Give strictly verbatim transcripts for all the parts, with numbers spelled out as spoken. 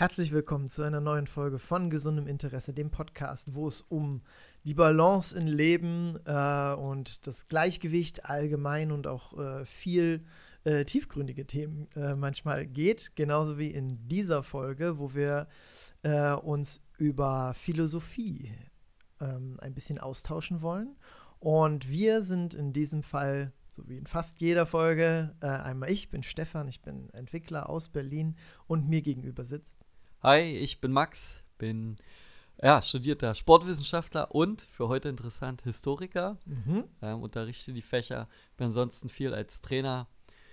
Herzlich willkommen zu einer neuen Folge von Gesundem Interesse, dem Podcast, wo es um die Balance im Leben äh, und das Gleichgewicht allgemein und auch äh, viel äh, tiefgründige Themen äh, manchmal geht. Genauso wie in dieser Folge, wo wir äh, uns über Philosophie ähm, ein bisschen austauschen wollen. Und wir sind in diesem Fall, so wie in fast jeder Folge, äh, einmal ich, bin Stefan, ich bin Entwickler aus Berlin und mir gegenüber sitzt. Hi, ich bin Max, bin ja, studierter Sportwissenschaftler und, für heute interessant, Historiker. Mhm. Ähm, unterrichte die Fächer, bin ansonsten viel als Trainer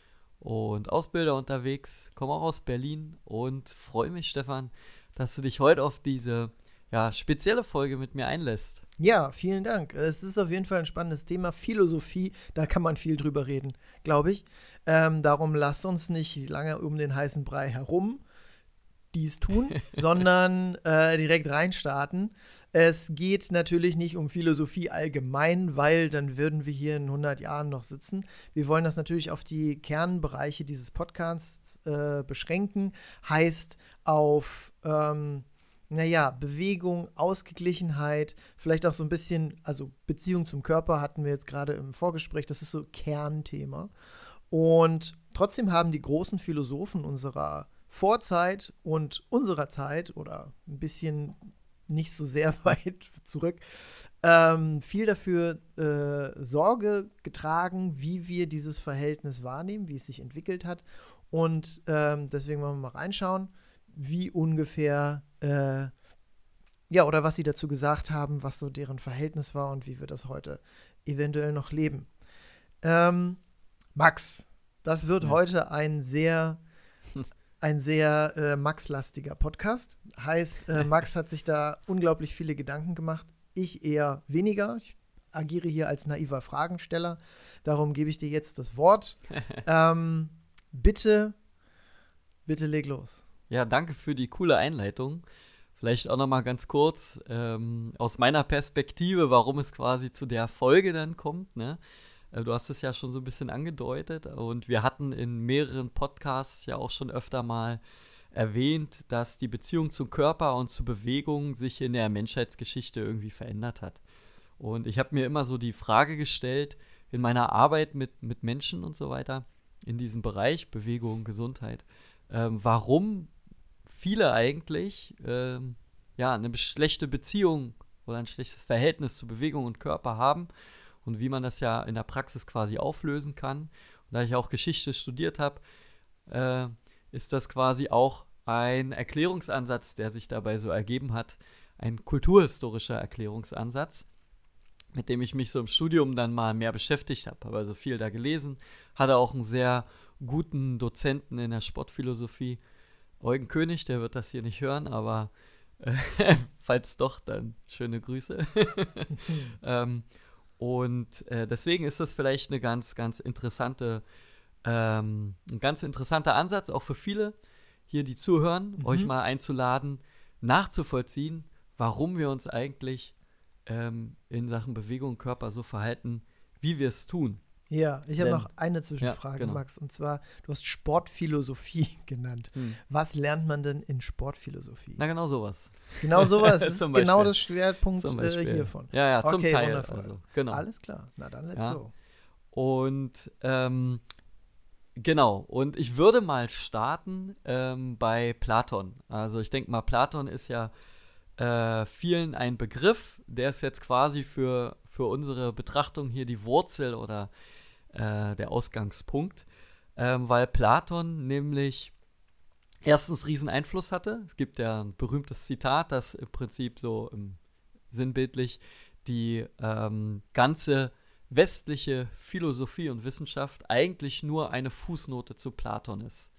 und Ausbilder unterwegs, komme auch aus Berlin und freue mich, Stefan, dass du dich heute auf diese ja, spezielle Folge mit mir einlässt. Ja, vielen Dank. Es ist auf jeden Fall ein spannendes Thema. Philosophie, da kann man viel drüber reden, glaube ich. Ähm, darum lasst uns nicht lange um den heißen Brei herum dies tun, sondern äh, direkt reinstarten. Es geht natürlich nicht um Philosophie allgemein, weil dann würden wir hier in hundert Jahren noch sitzen. Wir wollen das natürlich auf die Kernbereiche dieses Podcasts äh, beschränken. Heißt auf, ähm, naja, Bewegung, Ausgeglichenheit, vielleicht auch so ein bisschen, also Beziehung zum Körper hatten wir jetzt gerade im Vorgespräch, das ist so Kernthema. Und trotzdem haben die großen Philosophen unserer Vorzeit und unserer Zeit oder ein bisschen nicht so sehr weit zurück, ähm, viel dafür äh, Sorge getragen, wie wir dieses Verhältnis wahrnehmen, wie es sich entwickelt hat. Und ähm, deswegen wollen wir mal reinschauen, wie ungefähr, äh, ja, oder was sie dazu gesagt haben, was so deren Verhältnis war und wie wir das heute eventuell noch leben. Ähm, Max, das wird Ja. heute ein sehr Ein sehr äh, Max-lastiger Podcast. Heißt, äh, Max hat sich da unglaublich viele Gedanken gemacht. Ich eher weniger. Ich agiere hier als naiver Fragensteller. Darum gebe ich dir jetzt das Wort. ähm, bitte, bitte leg los. Ja, danke für die coole Einleitung. Vielleicht auch noch mal ganz kurz ähm, aus meiner Perspektive, warum es quasi zu der Folge dann kommt, ne? Du hast es ja schon so ein bisschen angedeutet und wir hatten in mehreren Podcasts ja auch schon öfter mal erwähnt, dass die Beziehung zum Körper und zur Bewegung sich in der Menschheitsgeschichte irgendwie verändert hat. Und ich habe mir immer so die Frage gestellt, in meiner Arbeit mit, mit Menschen und so weiter, in diesem Bereich Bewegung, Gesundheit, ähm, warum viele eigentlich ähm, ja, eine schlechte Beziehung oder ein schlechtes Verhältnis zu Bewegung und Körper haben. Und wie man das ja in der Praxis quasi auflösen kann. Und da ich auch Geschichte studiert habe, äh, ist das quasi auch ein Erklärungsansatz, der sich dabei so ergeben hat. Ein kulturhistorischer Erklärungsansatz, mit dem ich mich so im Studium dann mal mehr beschäftigt habe. Habe also viel da gelesen, hatte auch einen sehr guten Dozenten in der Sportphilosophie, Eugen König, der wird das hier nicht hören, aber äh, falls doch, dann schöne Grüße. ähm, Und äh, deswegen ist das vielleicht eine ganz, ganz interessante, ähm, ein ganz interessanter Ansatz, auch für viele hier, die zuhören, Mhm. euch mal einzuladen, nachzuvollziehen, warum wir uns eigentlich ähm, in Sachen Bewegung und Körper so verhalten, wie wir es tun. Ja, ich habe Denn- noch eine Zwischenfrage, Ja, genau. Max. Und zwar, du hast Sportphilosophie genannt. Hm. Was lernt man denn in Sportphilosophie? Na, genau sowas. Genau sowas. Das ist Zum genau Beispiel. das Schwerpunkt Zum äh, Beispiel. hiervon. Ja, ja, zum Okay, Teil. wundervoll. Also, genau. Alles klar. Na dann, let's Ja. go. Und ähm, genau, und ich würde mal starten ähm, bei Platon. Also ich denke mal, Platon ist ja äh, vielen ein Begriff, der ist jetzt quasi für, für unsere Betrachtung hier die Wurzel oder äh, der Ausgangspunkt, ähm, weil Platon nämlich erstens riesen Einfluss hatte. Es gibt ja ein berühmtes Zitat, das im Prinzip so ähm, sinnbildlich die ähm, ganze westliche Philosophie und Wissenschaft eigentlich nur eine Fußnote zu Platon ist.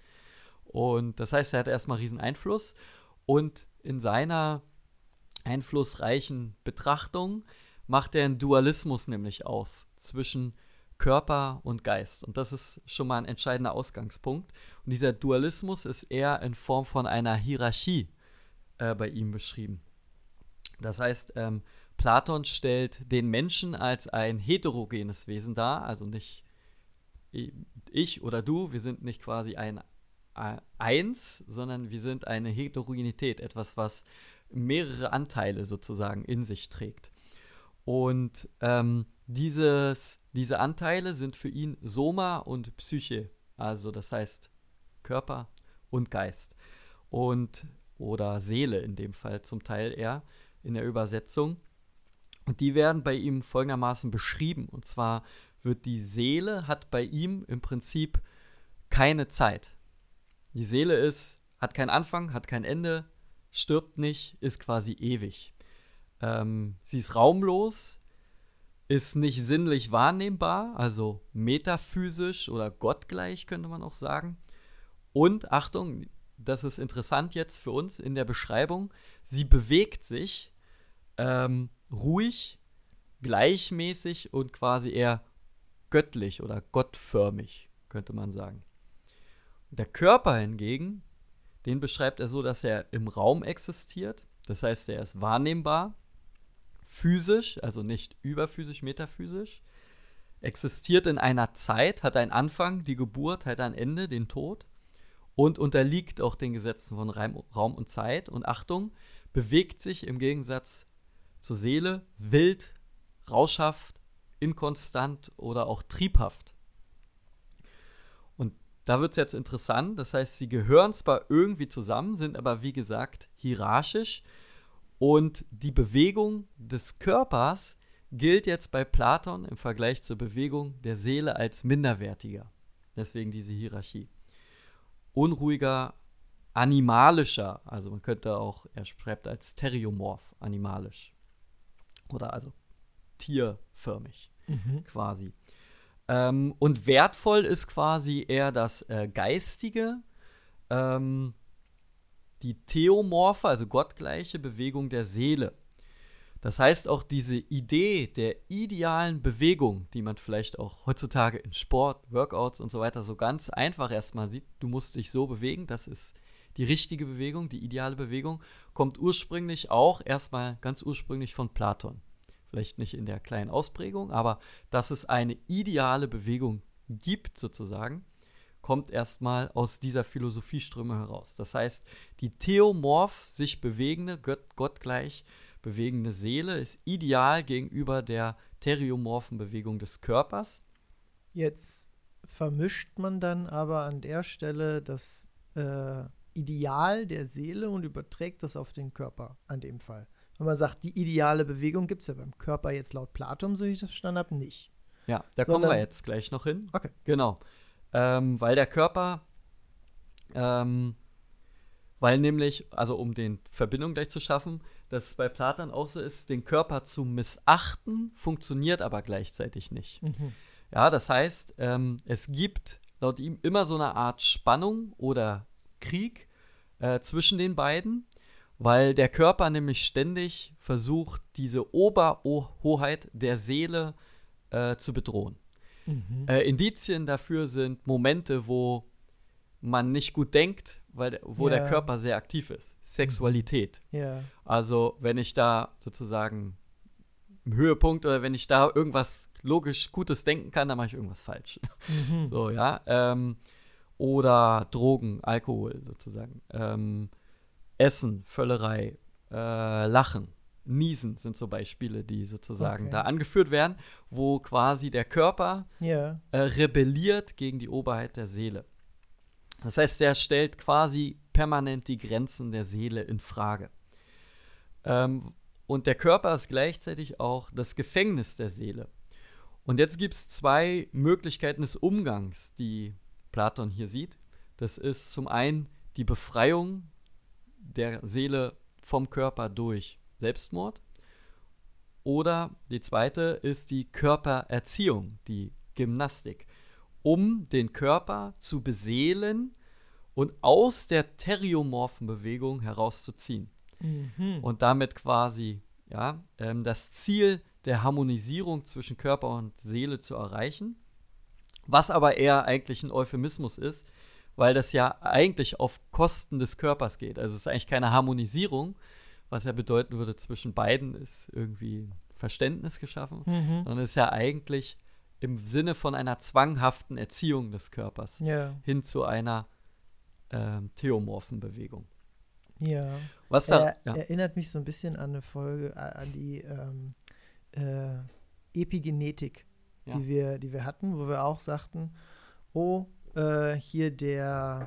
Und das heißt, er hatte erstmal riesen Einfluss und in seiner einflussreichen Betrachtung macht er einen Dualismus nämlich auf zwischen Körper und Geist. Und das ist schon mal ein entscheidender Ausgangspunkt. Und dieser Dualismus ist eher in Form von einer Hierarchie äh, bei ihm beschrieben. Das heißt, ähm, Platon stellt den Menschen als ein heterogenes Wesen dar, also nicht ich oder du, wir sind nicht quasi ein äh, eins, sondern wir sind eine Heterogenität, etwas, was mehrere Anteile sozusagen in sich trägt. Und ähm, dieses, diese Anteile sind für ihn Soma und Psyche, also das heißt Körper und Geist und oder Seele in dem Fall zum Teil eher in der Übersetzung. Und die werden bei ihm folgendermaßen beschrieben. Und zwar wird die Seele, hat bei ihm im Prinzip keine Zeit. Die Seele ist, hat keinen Anfang, hat kein Ende, stirbt nicht, ist quasi ewig. Ähm, sie ist raumlos, ist nicht sinnlich wahrnehmbar, also metaphysisch oder gottgleich könnte man auch sagen. Und Achtung, das ist interessant jetzt für uns in der Beschreibung, sie bewegt sich ähm, ruhig, gleichmäßig und quasi eher göttlich oder gottförmig, könnte man sagen. Der Körper hingegen, den beschreibt er so, dass er im Raum existiert. Das heißt, er ist wahrnehmbar, physisch, also nicht überphysisch, metaphysisch, existiert in einer Zeit, hat einen Anfang, die Geburt, hat ein Ende, den Tod und unterliegt auch den Gesetzen von Raum und Zeit. Und Achtung, bewegt sich im Gegensatz zur Seele wild, rauschhaft, inkonstant oder auch triebhaft. Und da wird es jetzt interessant, das heißt, sie gehören zwar irgendwie zusammen, sind aber wie gesagt hierarchisch und die Bewegung des Körpers gilt jetzt bei Platon im Vergleich zur Bewegung der Seele als minderwertiger. Deswegen diese Hierarchie. Unruhiger, animalischer, also man könnte auch, er schreibt als Theriomorph, animalisch. Oder also tierförmig mhm. quasi. Ähm, und wertvoll ist quasi eher das äh, Geistige, ähm, die theomorphe, also gottgleiche Bewegung der Seele. Das heißt auch diese Idee der idealen Bewegung, die man vielleicht auch heutzutage in Sport, Workouts und so weiter so ganz einfach erstmal sieht, du musst dich so bewegen, das ist die richtige Bewegung, die ideale Bewegung, kommt ursprünglich auch erstmal ganz ursprünglich von Platon. Vielleicht nicht in der kleinen Ausprägung, aber dass es eine ideale Bewegung gibt sozusagen, kommt erstmal aus dieser Philosophieströme heraus. Das heißt, die theomorph sich bewegende, gott, gottgleich bewegende Seele ist ideal gegenüber der theriomorphen Bewegung des Körpers. Jetzt vermischt man dann aber an der Stelle das äh, Ideal der Seele und überträgt das auf den Körper an dem Fall. Wenn man sagt, die ideale Bewegung gibt es ja beim Körper jetzt laut Platon, so wie ich das verstanden habe, nicht. Ja, da Sondern, kommen wir jetzt gleich noch hin. Okay. Genau. Ähm, weil der Körper, ähm, weil nämlich, also um den Verbindung gleich zu schaffen, dass bei Platon auch so ist, den Körper zu missachten, funktioniert aber gleichzeitig nicht. Mhm. Ja, das heißt, ähm, es gibt laut ihm immer so eine Art Spannung oder Krieg äh, zwischen den beiden, weil der Körper nämlich ständig versucht, diese Oberhoheit der Seele äh, zu bedrohen. Mhm. Äh, Indizien dafür sind Momente, wo man nicht gut denkt, weil wo yeah. der Körper sehr aktiv ist. Sexualität. Yeah. Also wenn ich da sozusagen im Höhepunkt oder wenn ich da irgendwas logisch Gutes denken kann, dann mache ich irgendwas falsch. Mhm. So, ja. Ähm, oder Drogen, Alkohol sozusagen. Ähm, Essen, Völlerei, äh, Lachen, Niesen sind so Beispiele, die sozusagen okay. da angeführt werden, wo quasi der Körper yeah. äh, rebelliert gegen die Oberheit der Seele. Das heißt, er stellt quasi permanent die Grenzen der Seele in Frage. Ähm, und der Körper ist gleichzeitig auch das Gefängnis der Seele. Und jetzt gibt es zwei Möglichkeiten des Umgangs, die Platon hier sieht. Das ist zum einen die Befreiung der Seele vom Körper durch Selbstmord. Oder die zweite ist die Körpererziehung, die Gymnastik, um den Körper zu beseelen und aus der theriomorphen Bewegung herauszuziehen. Mhm. Und damit quasi ja, ähm, das Ziel der Harmonisierung zwischen Körper und Seele zu erreichen, was aber eher eigentlich ein Euphemismus ist, weil das ja eigentlich auf Kosten des Körpers geht. Also es ist eigentlich keine Harmonisierung, was ja bedeuten würde, zwischen beiden ist irgendwie Verständnis geschaffen, mhm. sondern es ist ja eigentlich im Sinne von einer zwanghaften Erziehung des Körpers yeah. hin zu einer ähm, theomorphen Bewegung. Ja. Was da, er, ja. Erinnert mich so ein bisschen an eine Folge, äh, an die ähm, äh, Epigenetik, Ja. die, wir, die wir hatten, wo wir auch sagten, oh, äh, hier der,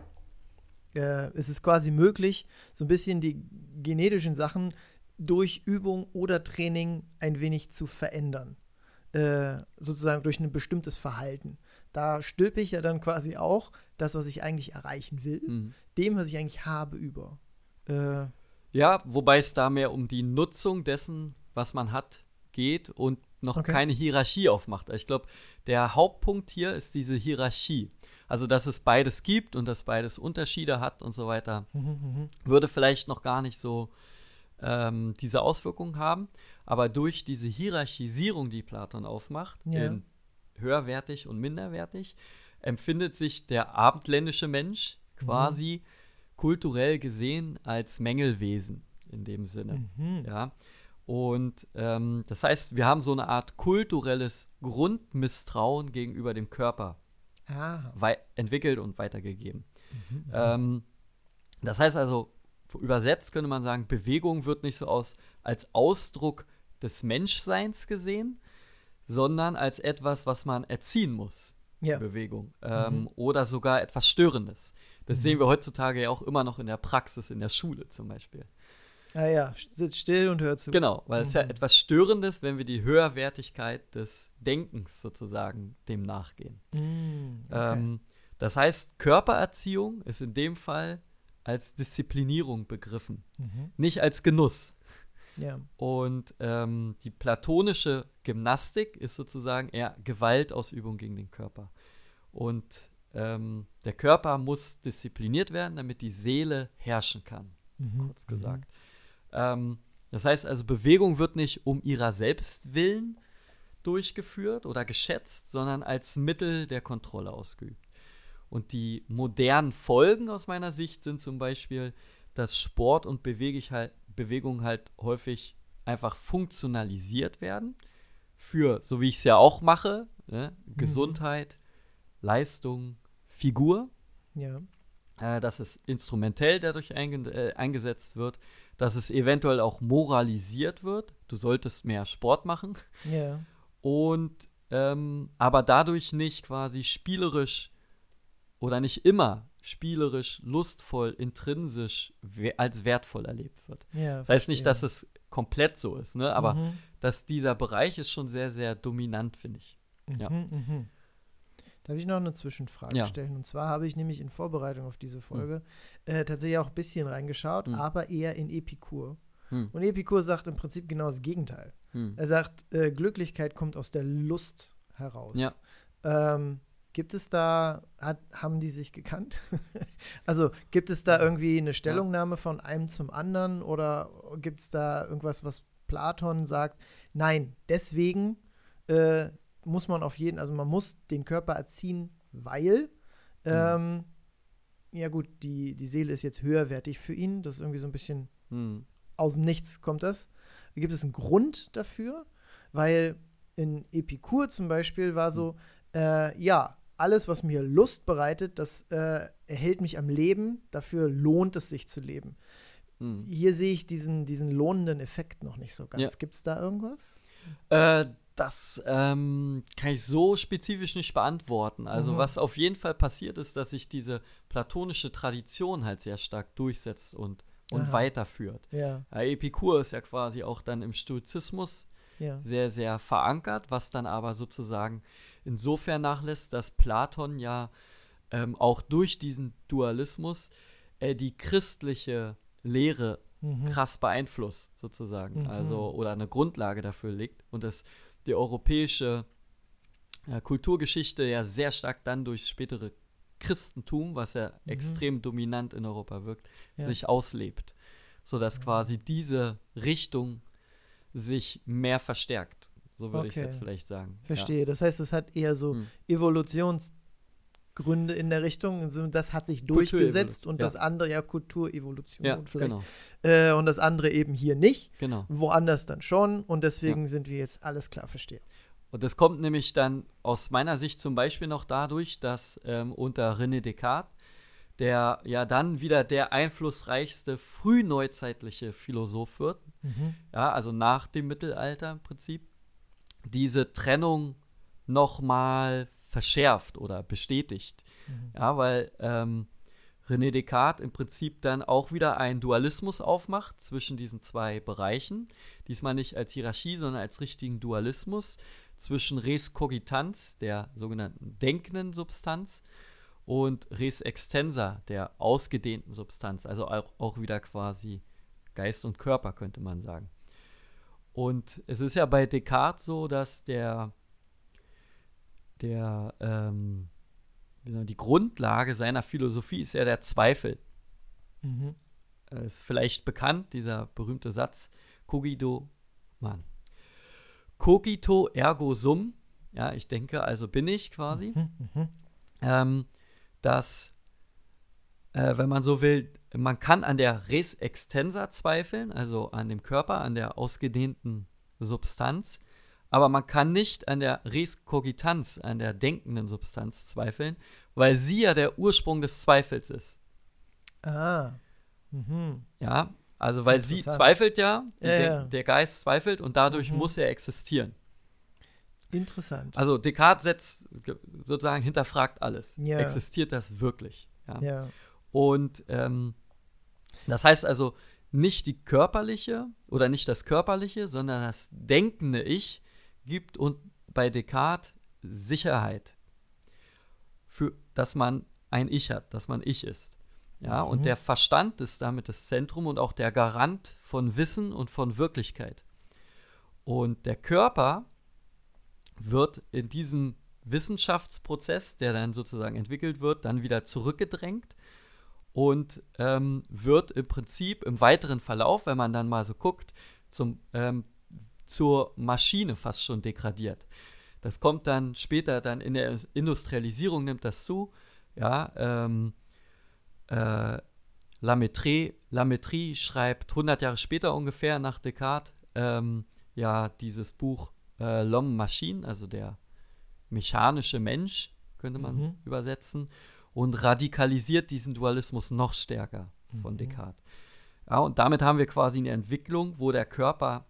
äh, es ist quasi möglich, so ein bisschen die genetischen Sachen durch Übung oder Training ein wenig zu verändern. Äh, sozusagen durch ein bestimmtes Verhalten. Da stülpe ich ja dann quasi auch das, was ich eigentlich erreichen will, Mhm. dem, was ich eigentlich habe, über. Äh, Ja, wobei es da mehr um die Nutzung dessen, was man hat, geht und noch Okay. keine Hierarchie aufmacht. Ich glaube, der Hauptpunkt hier ist diese Hierarchie. Also, dass es beides gibt und dass beides Unterschiede hat und so weiter, mhm, mhm. würde vielleicht noch gar nicht so ähm, diese Auswirkungen haben. Aber durch diese Hierarchisierung, die Platon aufmacht, Ja. in höherwertig und minderwertig, empfindet sich der abendländische Mensch quasi kulturell gesehen als Mängelwesen in dem Sinne. Mhm. Ja. Und ähm, das heißt, wir haben so eine Art kulturelles Grundmisstrauen gegenüber dem Körper Ah. wei- entwickelt und weitergegeben. Mhm. Ähm, das heißt also, übersetzt könnte man sagen, Bewegung wird nicht so aus, als Ausdruck des Menschseins gesehen, sondern als etwas, was man erziehen muss. Ja. Bewegung. Ähm, Mhm. Oder sogar etwas Störendes. Das Mhm. sehen wir heutzutage ja auch immer noch in der Praxis, in der Schule zum Beispiel. Ah ja, sitzt still und hört zu. Genau, weil es ist ja Mhm. etwas Störendes, wenn wir die Höherwertigkeit des Denkens sozusagen dem nachgehen. Mhm. Okay. Ähm, das heißt, Körpererziehung ist in dem Fall als Disziplinierung begriffen, Mhm. nicht als Genuss. Ja. Und ähm, die platonische Gymnastik ist sozusagen eher Gewaltausübung gegen den Körper. Und ähm, der Körper muss diszipliniert werden, damit die Seele herrschen kann, Mhm. kurz gesagt. Ähm, das heißt also, Bewegung wird nicht um ihrer selbst willen durchgeführt oder geschätzt, sondern als Mittel der Kontrolle ausgeübt. Und die modernen Folgen aus meiner Sicht sind zum Beispiel, dass Sport und Beweg halt, Bewegung halt häufig einfach funktionalisiert werden für, so wie ich es ja auch mache, ne, Mhm. Gesundheit, Leistung, Figur, Ja. äh, dass es instrumentell dadurch einge äh, eingesetzt wird, dass es eventuell auch moralisiert wird. Du solltest mehr Sport machen. Ja. Und ähm, aber dadurch nicht quasi spielerisch oder nicht immer spielerisch, lustvoll, intrinsisch we als wertvoll erlebt wird. Ja. Das heißt nicht, dass verstehe. es komplett so ist, ne? Aber Mhm. dass dieser Bereich ist schon sehr, sehr dominant, finde ich. Mhm. ja. Mhm. Darf ich noch eine Zwischenfrage Ja. stellen? Und zwar habe ich nämlich in Vorbereitung auf diese Folge äh, tatsächlich auch ein bisschen reingeschaut, Mhm. aber eher in Epikur. Hm. Und Epikur sagt im Prinzip genau das Gegenteil. Hm. Er sagt, äh, Glücklichkeit kommt aus der Lust heraus. Ja. Ähm, gibt es da, hat, haben die sich gekannt? Also gibt es da irgendwie eine Stellungnahme von einem zum anderen oder gibt es da irgendwas, was Platon sagt? Nein, deswegen äh, muss man auf jeden, also man muss den Körper erziehen, weil ähm, ja gut, die, die Seele ist jetzt höherwertig für ihn. Das ist irgendwie so ein bisschen Hm. aus dem Nichts kommt das. Gibt es einen Grund dafür? Weil in Epikur zum Beispiel war so, äh, ja, alles, was mir Lust bereitet, das äh, erhält mich am Leben, dafür lohnt es sich zu leben. Hm. Hier sehe ich diesen, diesen lohnenden Effekt noch nicht so ganz. Ja. Gibt es da irgendwas? Äh, das ähm, kann ich so spezifisch nicht beantworten. Also Mhm. was auf jeden Fall passiert ist, dass sich diese platonische Tradition halt sehr stark durchsetzt und, und Aha. weiterführt. Ja, Ja, Epikur ist ja quasi auch dann im Stoizismus ja. sehr, sehr verankert, was dann aber sozusagen insofern nachlässt, dass Platon ja ähm, auch durch diesen Dualismus äh, die christliche Lehre Mhm. krass beeinflusst, sozusagen. Mhm. Also, oder eine Grundlage dafür legt und dass die europäische äh, Kulturgeschichte ja sehr stark dann durchs spätere Christentum, was ja Mhm. extrem dominant in Europa wirkt, Ja. sich auslebt. Sodass quasi diese Richtung sich mehr verstärkt. So würde ich es Okay. jetzt vielleicht sagen. Verstehe. Das heißt, es hat eher so Hm. Evolutionsgründe in der Richtung. Also das hat sich durchgesetzt Kulturevolution, und ja. das andere, ja, Kulturevolution Ja, vielleicht. genau, Äh, und das andere eben hier nicht. genau. Woanders dann schon. Und deswegen sind wir jetzt alles klar, verstehe. Und das kommt nämlich dann aus meiner Sicht zum Beispiel noch dadurch, dass ähm, unter René Descartes der ja dann wieder der einflussreichste frühneuzeitliche Philosoph wird, Mhm. ja, also nach dem Mittelalter im Prinzip, diese Trennung nochmal verschärft oder bestätigt. Mhm. Ja, weil ähm, René Descartes im Prinzip dann auch wieder einen Dualismus aufmacht zwischen diesen zwei Bereichen. Diesmal nicht als Hierarchie, sondern als richtigen Dualismus zwischen Res Cogitans, der sogenannten denkenden Substanz, und Res Extensa, der ausgedehnten Substanz. Also auch, auch wieder quasi Geist und Körper, könnte man sagen. Und es ist ja bei Descartes so, dass der, der ähm, die Grundlage seiner Philosophie ist ja der Zweifel. Mhm. Äh, ist vielleicht bekannt, dieser berühmte Satz, cogito, Mann, cogito ergo sum, ja, ich denke, also bin ich quasi, Mhm. Mhm. ähm, dass, äh, wenn man so will, man kann an der Res extensa zweifeln, also an dem Körper, an der ausgedehnten Substanz, aber man kann nicht an der Res cogitans, an der denkenden Substanz zweifeln, weil sie ja der Ursprung des Zweifels ist. Ah. Mhm. Ja, also weil sie Interessant. zweifelt ja, die Ja, De- ja. der Geist zweifelt und dadurch Mhm. muss er existieren. Interessant. Also Descartes setzt ge- sozusagen hinterfragt alles. Ja. Existiert das wirklich? Ja. Ja. Und ähm, das heißt also nicht die körperliche oder nicht das körperliche, sondern das denkende Ich gibt und bei Descartes Sicherheit, für, dass man ein Ich hat, dass man Ich ist. Ja, Mhm. und der Verstand ist damit das Zentrum und auch der Garant von Wissen und von Wirklichkeit. Und der Körper wird in diesem Wissenschaftsprozess, der dann sozusagen entwickelt wird, dann wieder zurückgedrängt und ähm, wird im Prinzip im weiteren Verlauf, wenn man dann mal so guckt, zum, ähm, zur Maschine fast schon degradiert. Das kommt dann später, dann in der Industrialisierung nimmt das zu. Ja, ähm, äh, Lamettrie, Lamettrie schreibt hundert Jahre später ungefähr nach Descartes ähm, ja dieses Buch äh, L'Homme Machine, also der mechanische Mensch, könnte man Mhm. übersetzen, und radikalisiert diesen Dualismus noch stärker von Mhm. Descartes. Ja, und damit haben wir quasi eine Entwicklung, wo der Körper,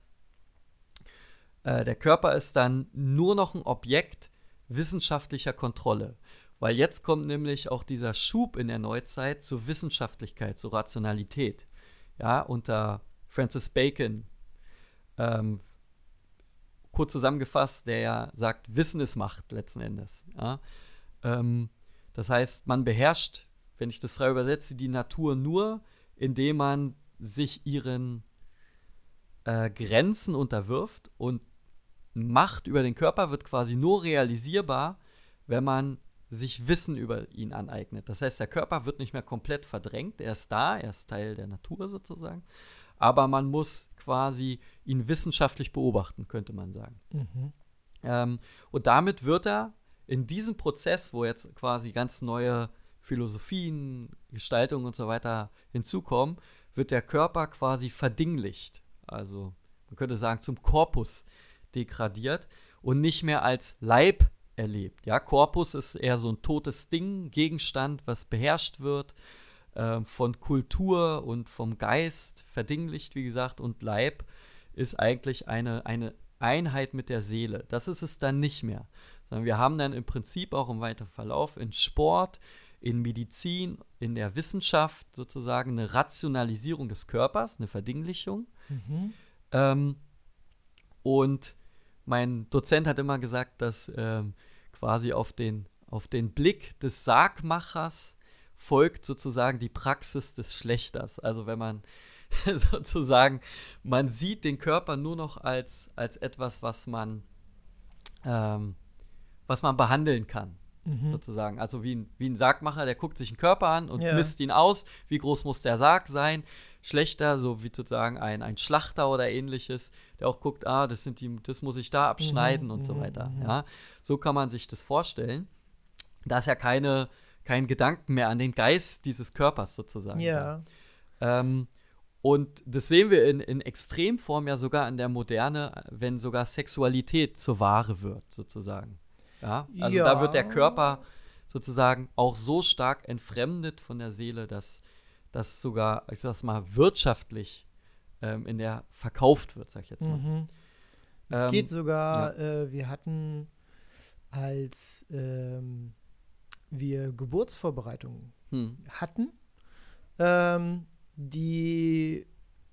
äh, der Körper ist dann nur noch ein Objekt wissenschaftlicher Kontrolle. Weil jetzt kommt nämlich auch dieser Schub in der Neuzeit zur Wissenschaftlichkeit, zur Rationalität. Ja, unter Francis Bacon, ähm, kurz zusammengefasst, der ja sagt, Wissen ist Macht letzten Endes. Ja? Ähm, das heißt, man beherrscht, wenn ich das frei übersetze, die Natur nur, indem man sich ihren äh, Grenzen unterwirft, und Macht über den Körper wird quasi nur realisierbar, wenn man sich Wissen über ihn aneignet. Das heißt, der Körper wird nicht mehr komplett verdrängt, er ist da, er ist Teil der Natur sozusagen, aber man muss quasi ihn wissenschaftlich beobachten, könnte man sagen. Mhm. Ähm, und damit wird er in diesem Prozess, wo jetzt quasi ganz neue Philosophien, Gestaltungen und so weiter hinzukommen, wird der Körper quasi verdinglicht. Also man könnte sagen, zum Korpus degradiert und nicht mehr als Leib erlebt. Ja, Korpus ist eher so ein totes Ding, Gegenstand, was beherrscht wird, äh, von Kultur und vom Geist verdinglicht, wie gesagt, und Leib ist eigentlich eine, eine Einheit mit der Seele. Das ist es dann nicht mehr. Sondern wir haben dann im Prinzip auch im weiteren Verlauf in Sport, in Medizin, in der Wissenschaft sozusagen eine Rationalisierung des Körpers, eine Verdinglichung. Mhm. Ähm, und mein Dozent hat immer gesagt, dass ähm, quasi auf den, auf den Blick des Sargmachers folgt sozusagen die Praxis des Schlächters. Also wenn man sozusagen, man sieht den Körper nur noch als, als etwas, was man, ähm, was man behandeln kann. Mhm. Sozusagen. Also wie ein, wie ein Sargmacher, der guckt sich einen Körper an und Ja. misst ihn aus, wie groß muss der Sarg sein. Schlechter, so wie sozusagen ein, ein Schlachter oder ähnliches, der auch guckt, ah, das sind die, das muss ich da abschneiden Mhm, und so mhm, weiter. mhm. Ja. So kann man sich das vorstellen. Da ist ja keine, kein Gedanken mehr an den Geist dieses Körpers sozusagen. Ja. Da. Ähm, und das sehen wir in, in Extremform ja sogar in der Moderne, wenn sogar Sexualität zur Ware wird, sozusagen. Ja, also Ja. da wird der Körper sozusagen auch so stark entfremdet von der Seele, dass das sogar, ich sag's mal, wirtschaftlich ähm, in der verkauft wird, sag ich jetzt mal. Mhm. Es Ähm, geht sogar, äh, wir hatten, als ähm, wir Geburtsvorbereitungen Hm. hatten, ähm, die,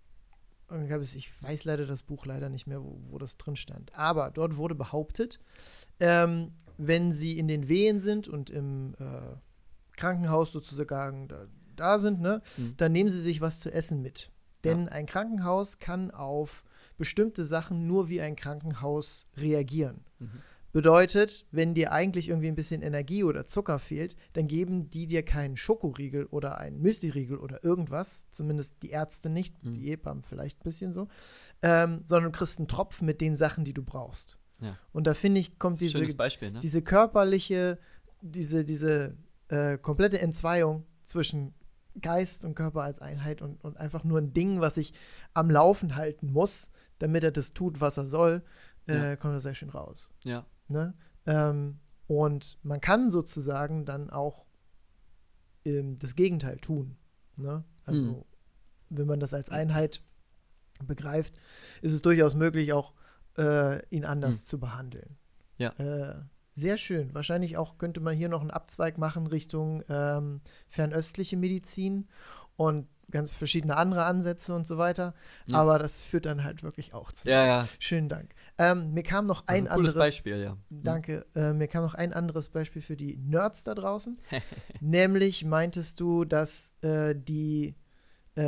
ich weiß leider das Buch leider nicht mehr, wo, wo das drin stand, aber dort wurde behauptet, ähm, wenn sie in den Wehen sind und im äh, Krankenhaus sozusagen da, da sind, ne, Hm. dann nehmen sie sich was zu essen mit. Denn Ja. ein Krankenhaus kann auf bestimmte Sachen nur wie ein Krankenhaus reagieren. Mhm. Bedeutet, wenn dir eigentlich irgendwie ein bisschen Energie oder Zucker fehlt, dann geben die dir keinen Schokoriegel oder einen Müsliriegel oder irgendwas, zumindest die Ärzte nicht, Mhm. die Hebammen vielleicht ein bisschen so, ähm, sondern du kriegst einen Tropf mit den Sachen, die du brauchst. Ja. Und da finde ich, Das kommt ist ein diese, schönes Beispiel, ne? diese körperliche, diese, diese äh, komplette Entzweiung zwischen Geist und Körper als Einheit und, und einfach nur ein Ding, was ich am Laufen halten muss, damit er das tut, was er soll, äh, Ja. kommt da sehr schön raus. Ja. Ne? Ähm, und man kann sozusagen dann auch ähm, das Gegenteil tun. Ne? Also, Mhm. wenn man das als Einheit begreift, ist es durchaus möglich, auch äh, ihn anders Mhm. zu behandeln. Ja. Äh, sehr schön. Wahrscheinlich auch könnte man hier noch einen Abzweig machen Richtung ähm, fernöstliche Medizin und ganz verschiedene andere Ansätze und so weiter. Ja. Aber das führt dann halt wirklich auch zu. Ja, ja. Schönen Dank. Ähm, mir kam noch Das ist ein ein cooles anderes Beispiel, ja. Mhm. Danke. Äh, mir kam noch ein anderes Beispiel für die Nerds da draußen. Nämlich meintest du, dass äh, die äh,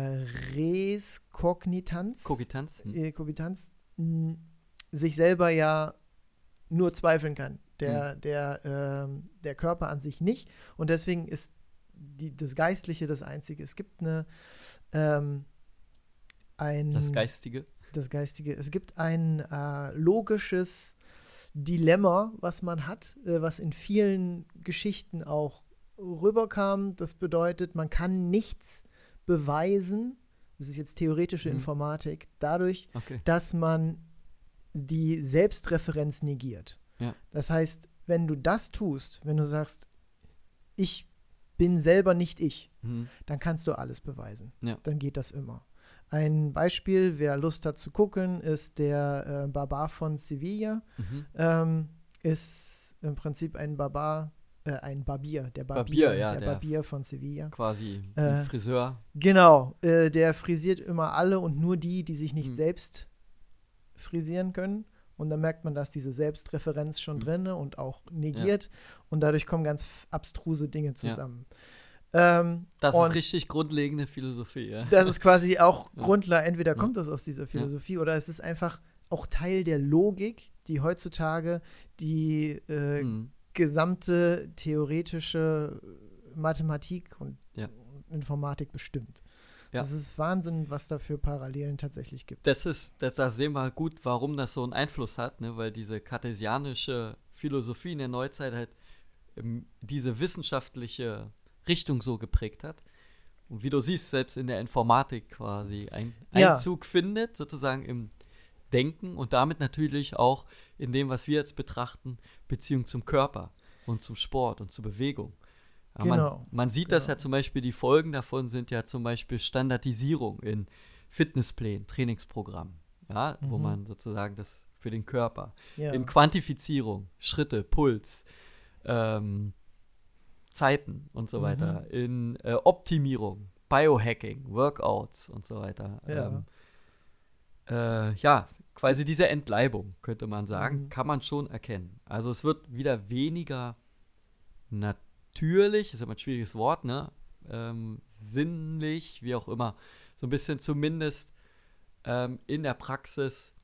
Reskognitanz, Kogitanz. Hm. äh, Kogitanz mh, sich selber ja nur zweifeln kann. Der, der, ähm, der Körper an sich nicht. Und deswegen ist die, das Geistliche das Einzige. Es gibt eine ähm, ein Das Geistige. das Geistige. Es gibt ein äh, logisches Dilemma, was man hat, äh, was in vielen Geschichten auch rüberkam. Das bedeutet, man kann nichts beweisen, das ist jetzt theoretische Mhm. Informatik, dadurch, Okay. dass man die Selbstreferenz negiert. Ja. Das heißt, wenn du das tust, wenn du sagst, ich bin selber nicht ich, Mhm. dann kannst du alles beweisen. Ja. Dann geht das immer. Ein Beispiel, wer Lust hat zu gucken, ist der äh, Barbar von Sevilla. Mhm. Ähm, ist im Prinzip ein Barbar, äh, ein Barbier, der Barbier, Barbier, ja, der, der- Barbier von Sevilla. Quasi Äh, ein Friseur. Genau, äh, der frisiert immer alle und nur die, die sich nicht Hm. selbst frisieren können. Und dann merkt man, dass diese Selbstreferenz schon Hm. drin und auch negiert. Und dadurch kommen ganz f- abstruse Dinge zusammen. Ähm, Das und ist richtig grundlegende Philosophie, ja. das ist quasi auch Ja. Grundlage, entweder Ja. kommt das aus dieser Philosophie oder es ist einfach auch Teil der Logik, die heutzutage die äh, Mhm. gesamte theoretische Mathematik und Ja. Informatik bestimmt. Ja. Das ist Wahnsinn, was da für Parallelen tatsächlich gibt. Das ist, das, das sehen wir gut, warum das so einen Einfluss hat, ne? Weil diese kartesianische Philosophie in der Neuzeit halt ähm, diese wissenschaftliche Richtung so geprägt hat. Und wie du siehst, selbst in der Informatik quasi ein Ja. Einzug findet, sozusagen im Denken und damit natürlich auch in dem, was wir jetzt betrachten, Beziehung zum Körper und zum Sport und zur Bewegung. Aber Genau, Man, man sieht das genau. ja zum Beispiel, die Folgen davon sind ja zum Beispiel Standardisierung in Fitnessplänen, Trainingsprogrammen, ja, wo Mhm. man sozusagen das für den Körper, Ja. in Quantifizierung, Schritte, Puls, ähm, Zeiten und so Mhm. weiter, in äh, Optimierung, Biohacking, Workouts und so weiter. Ja. Ähm, äh, ja, quasi diese Entleibung, könnte man sagen, Mhm. kann man schon erkennen. Also es wird wieder weniger natürlich, ist aber ein schwieriges Wort, ne? Ähm, sinnlich, wie auch immer, so ein bisschen zumindest ähm, in der Praxis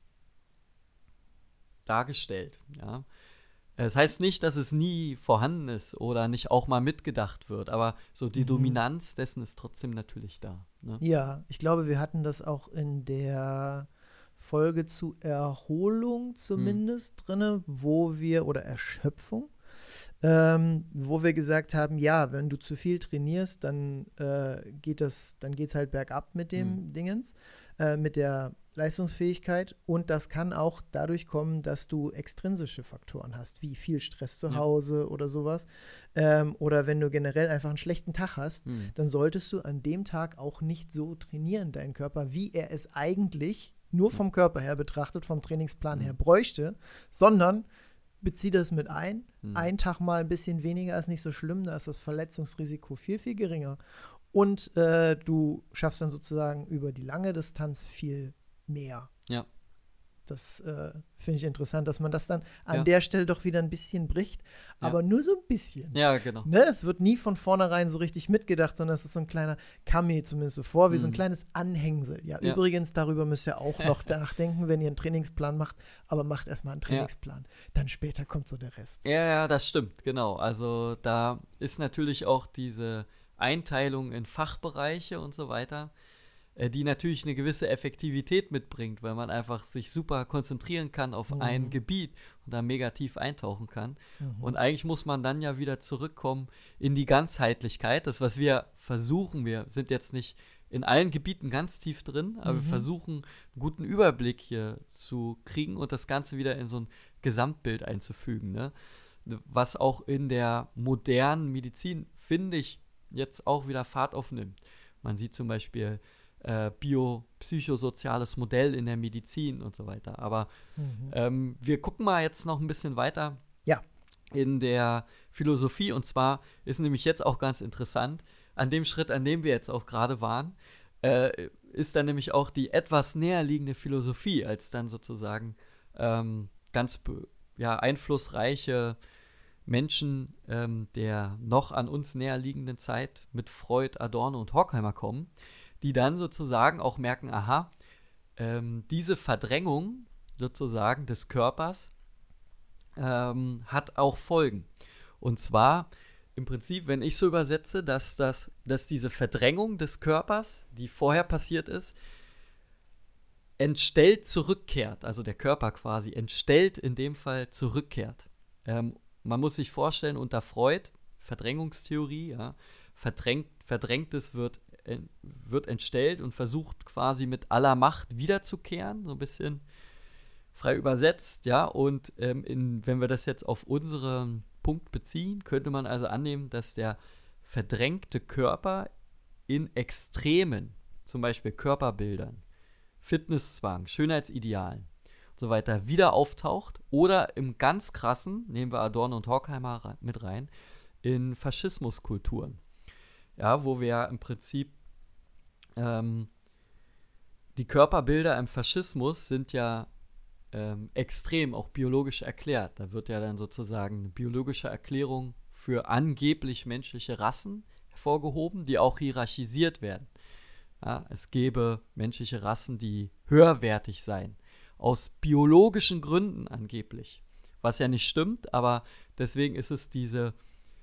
dargestellt, ja. Das heißt nicht, dass es nie vorhanden ist oder nicht auch mal mitgedacht wird, aber so die Mhm. Dominanz dessen ist trotzdem natürlich da. Ne? Ja, ich glaube, wir hatten das auch in der Folge zu Erholung zumindest drinne, wo wir, oder Erschöpfung, ähm, wo wir gesagt haben, ja, wenn du zu viel trainierst, dann äh, geht das, dann geht's halt bergab mit dem Mhm. Dingens, äh, mit der Leistungsfähigkeit. Und das kann auch dadurch kommen, dass du extrinsische Faktoren hast, wie viel Stress zu Ja. Hause oder sowas. Ähm, oder wenn du generell einfach einen schlechten Tag hast, Mhm. dann solltest du an dem Tag auch nicht so trainieren, deinen Körper, wie er es eigentlich nur vom Körper her betrachtet, vom Trainingsplan Mhm. her bräuchte, sondern bezieh das mit ein. Mhm. Ein Tag mal ein bisschen weniger ist nicht so schlimm, da ist das Verletzungsrisiko viel, viel geringer. Und äh, du schaffst dann sozusagen über die lange Distanz viel mehr. Ja. Das äh, finde ich interessant, dass man das dann an Ja. der Stelle doch wieder ein bisschen bricht, Ja. aber nur so ein bisschen. Ja, genau. Ne? Es wird nie von vornherein so richtig mitgedacht, sondern es ist so ein kleiner, kam mir zumindest so vor, wie so ein Mhm. kleines Anhängsel. Ja, Ja. übrigens, darüber müsst ihr auch noch nachdenken, wenn ihr einen Trainingsplan macht, aber macht erstmal einen Trainingsplan. Dann später kommt so der Rest. Ja, ja, das stimmt, genau. Also da ist natürlich auch diese Einteilung in Fachbereiche und so weiter, äh, die natürlich eine gewisse Effektivität mitbringt, weil man einfach sich super konzentrieren kann auf Mhm. ein Gebiet und da mega tief eintauchen kann. Mhm. Und eigentlich muss man dann ja wieder zurückkommen in die Ganzheitlichkeit. Das, was wir versuchen, wir sind jetzt nicht in allen Gebieten ganz tief drin, aber wir Mhm. versuchen, einen guten Überblick hier zu kriegen und das Ganze wieder in so ein Gesamtbild einzufügen, ne? Was auch in der modernen Medizin, finde ich, jetzt auch wieder Fahrt aufnimmt. Man sieht zum Beispiel äh, biopsychosoziales Modell in der Medizin und so weiter. Aber Mhm. ähm, wir gucken mal jetzt noch ein bisschen weiter Ja. in der Philosophie. Und zwar ist nämlich jetzt auch ganz interessant, an dem Schritt, an dem wir jetzt auch gerade waren, äh, ist dann nämlich auch die etwas näher liegende Philosophie als dann sozusagen ähm, ganz be- ja, einflussreiche Menschen ähm, der noch an uns näher liegenden Zeit mit Freud, Adorno und Horkheimer kommen, die dann sozusagen auch merken, aha, ähm, diese Verdrängung sozusagen des Körpers ähm, hat auch Folgen. Und zwar im Prinzip, wenn ich so übersetze, dass, das, dass diese Verdrängung des Körpers, die vorher passiert ist, entstellt zurückkehrt, also der Körper quasi entstellt in dem Fall zurückkehrt. Ähm, man muss sich vorstellen, unter Freud, Verdrängungstheorie, ja, verdrängt, Verdrängtes wird, äh, wird entstellt und versucht quasi mit aller Macht wiederzukehren, so ein bisschen frei übersetzt, ja, und ähm, in, wenn wir das jetzt auf unseren Punkt beziehen, könnte man also annehmen, dass der verdrängte Körper in Extremen, zum Beispiel Körperbildern, Fitnesszwang, Schönheitsidealen und so weiter wieder auftaucht oder im ganz krassen, nehmen wir Adorno und Horkheimer re- mit rein, in Faschismuskulturen. Ja, wo wir im Prinzip ähm, die Körperbilder im Faschismus sind ja ähm, extrem auch biologisch erklärt. Da wird ja dann sozusagen eine biologische Erklärung für angeblich menschliche Rassen hervorgehoben, die auch hierarchisiert werden. Ja, es gäbe menschliche Rassen, die höherwertig seien. Aus biologischen Gründen angeblich. Was ja nicht stimmt, aber deswegen ist es diese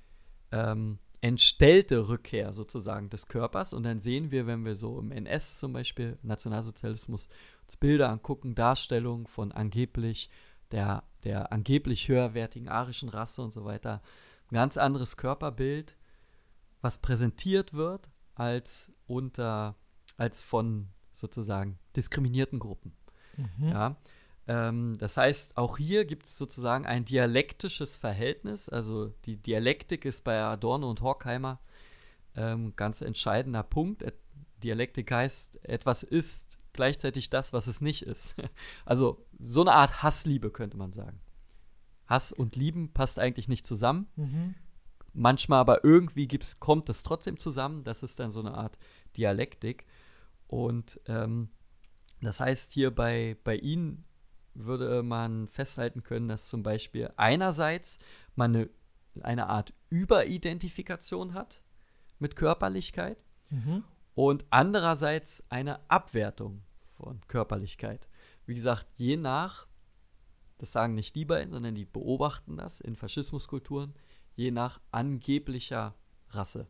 ähm, entstellte Rückkehr sozusagen des Körpers. Und dann sehen wir, wenn wir so im N S zum Beispiel, Nationalsozialismus, uns Bilder angucken, Darstellungen von angeblich der, der angeblich höherwertigen arischen Rasse und so weiter, ein ganz anderes Körperbild, was präsentiert wird als unter als von sozusagen diskriminierten Gruppen. Mhm. Ja, ähm, das heißt, auch hier gibt es sozusagen ein dialektisches Verhältnis. Also die Dialektik ist bei Adorno und Horkheimer ähm, ganz entscheidender Punkt. Et- Dialektik heißt, etwas ist gleichzeitig das, was es nicht ist. Also so eine Art Hassliebe könnte man sagen. Hass und Lieben passt eigentlich nicht zusammen. Mhm. Manchmal aber irgendwie gibt's, kommt es trotzdem zusammen. Das ist dann so eine Art Dialektik. Und ähm, das heißt, hier bei, bei Ihnen würde man festhalten können, dass zum Beispiel einerseits man eine, eine Art Überidentifikation hat mit Körperlichkeit Mhm. und andererseits eine Abwertung von Körperlichkeit. Wie gesagt, je nach, das sagen nicht die beiden, sondern die beobachten das in Faschismuskulturen, je nach angeblicher Rasse.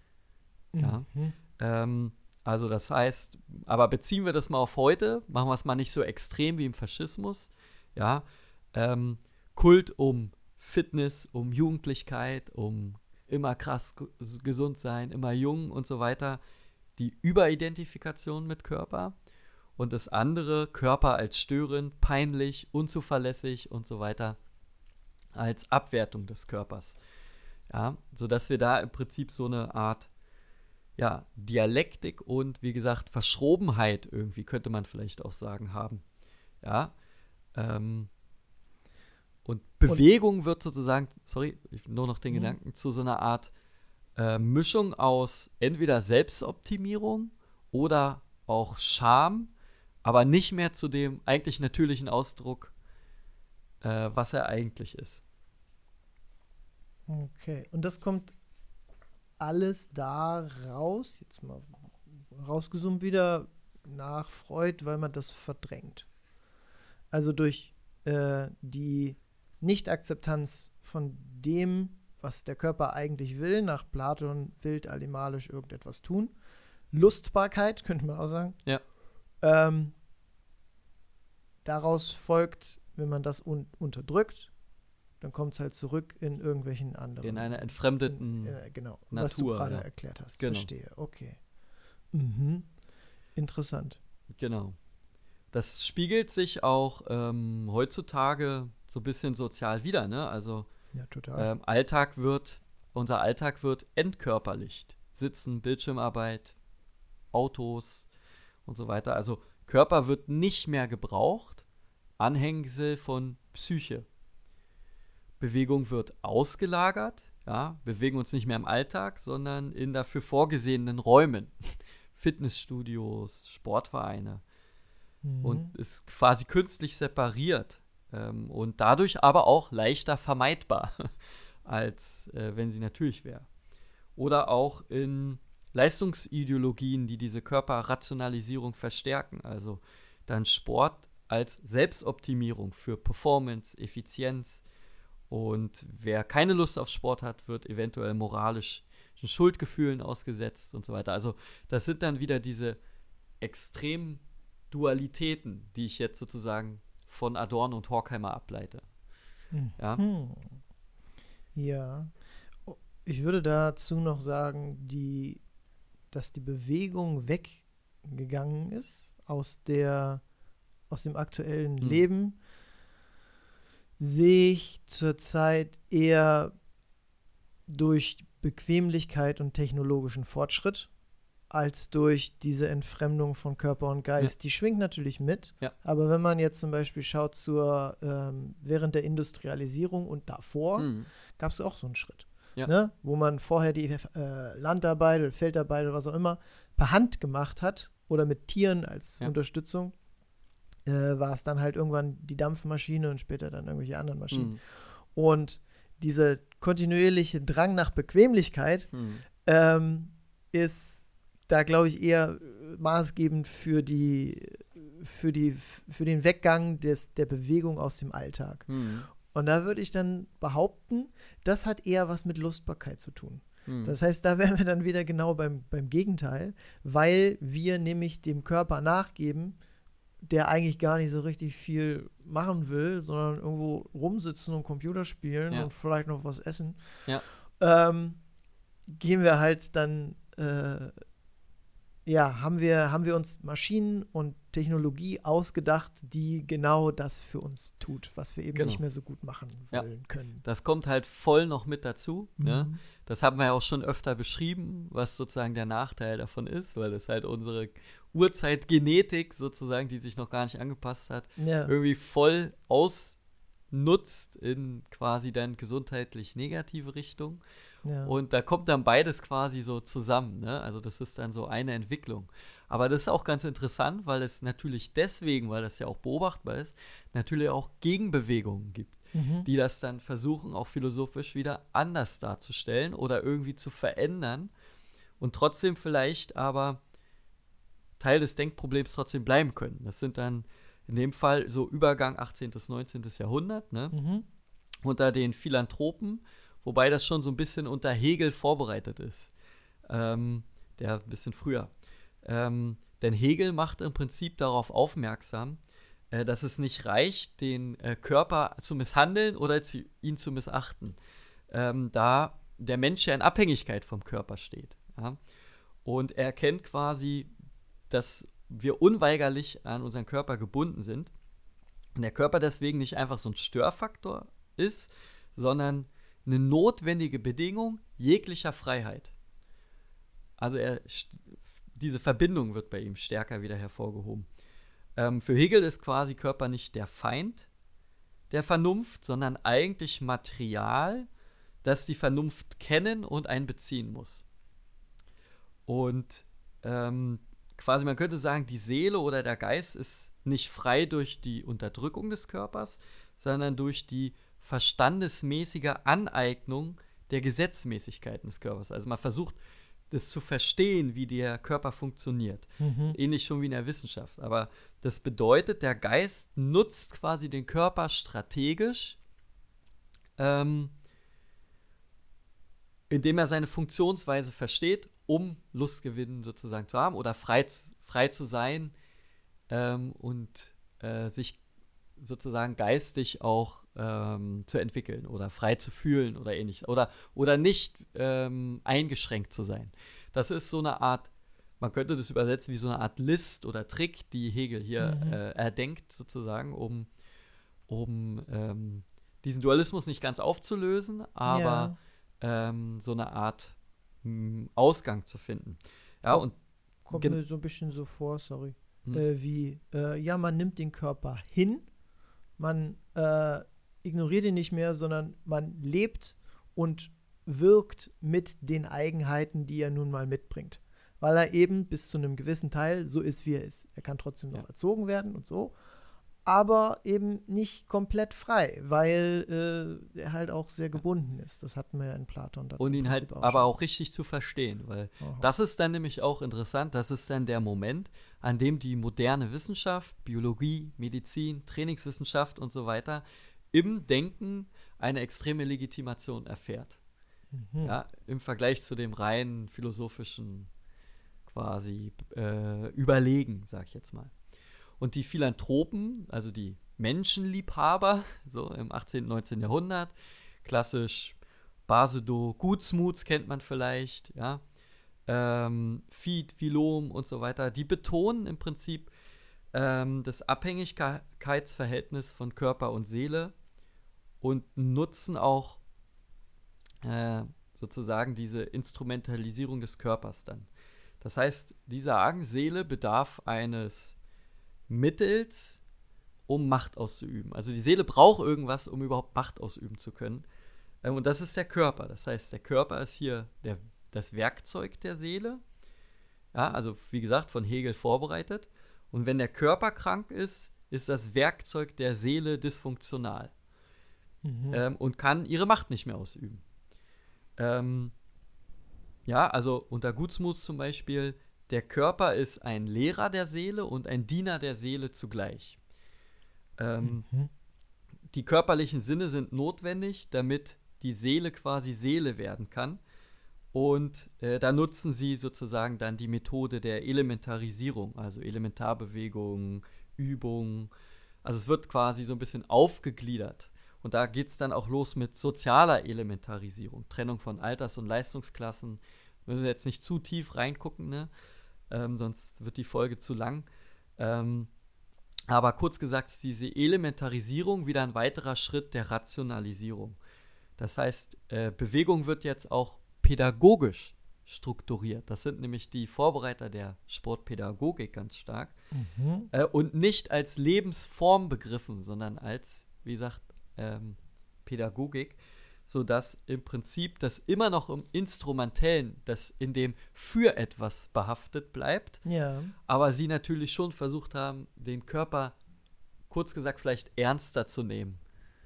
Ja. Mhm. Ähm, also das heißt, aber beziehen wir das mal auf heute, machen wir es mal nicht so extrem wie im Faschismus, ja, ähm, Kult um Fitness, um Jugendlichkeit, um immer krass g- gesund sein, immer jung und so weiter, die Überidentifikation mit Körper. Und das andere, Körper als störend, peinlich, unzuverlässig und so weiter, als Abwertung des Körpers. Ja, sodass wir da im Prinzip so eine Art ja, Dialektik und, wie gesagt, Verschrobenheit irgendwie, könnte man vielleicht auch sagen, haben. Ja, ähm, und Bewegung und wird sozusagen, sorry, ich- nur noch den Mhm. Gedanken, zu so einer Art äh, Mischung aus entweder Selbstoptimierung oder auch Scham, aber nicht mehr zu dem eigentlich natürlichen Ausdruck, äh, was er eigentlich ist. Okay. Und das kommt alles da raus, jetzt mal rausgezoomt wieder, nach Freud, weil man das verdrängt. Also durch äh, die Nicht-Akzeptanz von dem, was der Körper eigentlich will, nach Platon wild animalisch irgendetwas tun. Lustbarkeit, könnte man auch sagen. Ja. Ähm, daraus folgt, wenn man das un- unterdrückt, dann kommt es halt zurück in irgendwelchen anderen. In einer entfremdeten in, äh, genau, was du Natur, gerade ja. erklärt hast. Genau. Verstehe, okay. Mhm. Interessant. Genau. Das spiegelt sich auch ähm, heutzutage so ein bisschen sozial wider, ne? Also Ja, total. ähm, Alltag wird, unser Alltag wird entkörperlicht. Sitzen, Bildschirmarbeit, Autos und so weiter. Also Körper wird nicht mehr gebraucht, Anhängsel von Psyche. Bewegung wird ausgelagert, ja, bewegen uns nicht mehr im Alltag, sondern in dafür vorgesehenen Räumen. Fitnessstudios, Sportvereine. Mhm. Und ist quasi künstlich separiert ähm, und dadurch aber auch leichter vermeidbar, als äh, wenn sie natürlich wäre. Oder auch in Leistungsideologien, die diese Körperrationalisierung verstärken, also dann Sport als Selbstoptimierung für Performance, Effizienz, und wer keine Lust auf Sport hat, wird eventuell moralisch Schuldgefühlen ausgesetzt und so weiter. Also das sind dann wieder diese extremen Dualitäten, die ich jetzt sozusagen von Adorno und Horkheimer ableite. Ja, Hm. Ja. Oh, ich würde dazu noch sagen, die, dass die Bewegung weggegangen ist aus der, aus dem aktuellen Hm. Leben, sehe ich zurzeit eher durch Bequemlichkeit und technologischen Fortschritt als durch diese Entfremdung von Körper und Geist. Die schwingt natürlich mit, Ja. aber wenn man jetzt zum Beispiel schaut zur ähm, während der Industrialisierung und davor, hm. gab es auch so einen Schritt, Ja. ne? Wo man vorher die äh, Landarbeit oder Feldarbeit oder was auch immer per Hand gemacht hat oder mit Tieren als Ja. Unterstützung, äh, war es dann halt irgendwann die Dampfmaschine und später dann irgendwelche anderen Maschinen. Hm. Und dieser kontinuierliche Drang nach Bequemlichkeit Hm. ähm, ist da, glaube ich, eher äh, maßgebend für die, für die, für den Weggang des, der Bewegung aus dem Alltag. Hm. Und da würde ich dann behaupten, das hat eher was mit Lustbarkeit zu tun. Hm. Das heißt, da wären wir dann wieder genau beim, beim Gegenteil, weil wir nämlich dem Körper nachgeben, der eigentlich gar nicht so richtig viel machen will, sondern irgendwo rumsitzen und Computer spielen Ja. und vielleicht noch was essen. Ja. Ähm, gehen wir halt dann, äh, ja, haben wir, haben wir uns Maschinen und Technologie ausgedacht, die genau das für uns tut, was wir eben Genau. nicht mehr so gut machen Ja. wollen können. Das kommt halt voll noch mit dazu. Ne? Mhm. Das haben wir ja auch schon öfter beschrieben, was sozusagen der Nachteil davon ist, weil es halt unsere Urzeitgenetik sozusagen, die sich noch gar nicht angepasst hat, Ja. irgendwie voll ausnutzt in quasi dann gesundheitlich negative Richtung. Ja. Und da kommt dann beides quasi so zusammen, ne? Also das ist dann so eine Entwicklung. Aber das ist auch ganz interessant, weil es natürlich deswegen, weil das ja auch beobachtbar ist, natürlich auch Gegenbewegungen gibt, Mhm. die das dann versuchen, auch philosophisch wieder anders darzustellen oder irgendwie zu verändern und trotzdem vielleicht aber Teil des Denkproblems trotzdem bleiben können. Das sind dann in dem Fall so Übergang achtzehnten. neunzehnten. Jahrhundert, ne? Mhm. Unter den Philanthropen, wobei das schon so ein bisschen unter Hegel vorbereitet ist. Ähm, der ein bisschen früher. Ähm, denn Hegel macht im Prinzip darauf aufmerksam, äh, dass es nicht reicht, den äh, Körper zu misshandeln oder zu, ihn zu missachten, ähm, da der Mensch ja in Abhängigkeit vom Körper steht. Ja? Und er erkennt quasi, dass wir unweigerlich an unseren Körper gebunden sind und der Körper deswegen nicht einfach so ein Störfaktor ist, sondern eine notwendige Bedingung jeglicher Freiheit. Also er, diese Verbindung wird bei ihm stärker wieder hervorgehoben. Ähm, für Hegel ist quasi Körper nicht der Feind der Vernunft, sondern eigentlich Material, das die Vernunft kennen und einbeziehen muss. Und ähm, quasi man könnte sagen, die Seele oder der Geist ist nicht frei durch die Unterdrückung des Körpers, sondern durch die verstandesmäßige Aneignung der Gesetzmäßigkeiten des Körpers. Also man versucht, das zu verstehen, wie der Körper funktioniert. Mhm. Ähnlich schon wie in der Wissenschaft. Aber das bedeutet, der Geist nutzt quasi den Körper strategisch, ähm, indem er seine Funktionsweise versteht, um Lustgewinn sozusagen zu haben oder frei, frei zu sein ähm, und äh, sich sozusagen geistig auch ähm, zu entwickeln oder frei zu fühlen oder ähnliches. Oder, oder nicht ähm, eingeschränkt zu sein. Das ist so eine Art, man könnte das übersetzen wie so eine Art List oder Trick, die Hegel hier mhm. äh, erdenkt sozusagen, um, um ähm, diesen Dualismus nicht ganz aufzulösen, aber ja. ähm, so eine Art mh, Ausgang zu finden. Ja, Komm, und kommt gen- mir so ein bisschen so vor, sorry, hm. äh, wie, äh, ja, man nimmt den Körper hin, man äh, ignoriert ihn nicht mehr, sondern man lebt und wirkt mit den Eigenheiten, die er nun mal mitbringt. Weil er eben bis zu einem gewissen Teil so ist, wie er ist. Er kann trotzdem noch ja. erzogen werden und so, aber eben nicht komplett frei, weil äh, er halt auch sehr gebunden ist. Das hatten wir ja in Platon. Und ihn halt auch aber schon. auch richtig zu verstehen, weil Aha. das ist dann nämlich auch interessant, das ist dann der Moment, an dem die moderne Wissenschaft, Biologie, Medizin, Trainingswissenschaft und so weiter im Denken eine extreme Legitimation erfährt. Mhm. Ja, im Vergleich zu dem rein philosophischen quasi äh, Überlegen, sag ich jetzt mal. Und die Philanthropen, also die Menschenliebhaber, so im achtzehnten, neunzehnten Jahrhundert, klassisch Basedow, Gutsmuts kennt man vielleicht, ja, ähm, Fied, Philom und so weiter, die betonen im Prinzip ähm, das Abhängigkeitsverhältnis von Körper und Seele und nutzen auch äh, sozusagen diese Instrumentalisierung des Körpers dann. Das heißt, die sagen, Seele bedarf eines Mittels, um Macht auszuüben. Also die Seele braucht irgendwas, um überhaupt Macht ausüben zu können. Ähm, und das ist der Körper. Das heißt, der Körper ist hier der, das Werkzeug der Seele. Ja, also wie gesagt, von Hegel vorbereitet. Und wenn der Körper krank ist, ist das Werkzeug der Seele dysfunktional. Mhm. Ähm, und kann ihre Macht nicht mehr ausüben. Ähm, ja, also unter Gutsmuts zum Beispiel, der Körper ist ein Lehrer der Seele und ein Diener der Seele zugleich. Ähm, mhm. Die körperlichen Sinne sind notwendig, damit die Seele quasi Seele werden kann. Und äh, da nutzen sie sozusagen dann die Methode der Elementarisierung, also Elementarbewegungen, Übungen. Also es wird quasi so ein bisschen aufgegliedert. Und da geht es dann auch los mit sozialer Elementarisierung, Trennung von Alters- und Leistungsklassen. Wir müssen jetzt nicht zu tief reingucken, ne? Ähm, sonst wird die Folge zu lang. Ähm, aber kurz gesagt ist diese Elementarisierung wieder ein weiterer Schritt der Rationalisierung. Das heißt, äh, Bewegung wird jetzt auch pädagogisch strukturiert. Das sind nämlich die Vorbereiter der Sportpädagogik ganz stark. Mhm. Äh, und nicht als Lebensform begriffen, sondern als, wie gesagt, ähm, Pädagogik, sodass im Prinzip das immer noch im Instrumentellen, das in dem für etwas behaftet bleibt, ja. aber sie natürlich schon versucht haben, den Körper, kurz gesagt, vielleicht ernster zu nehmen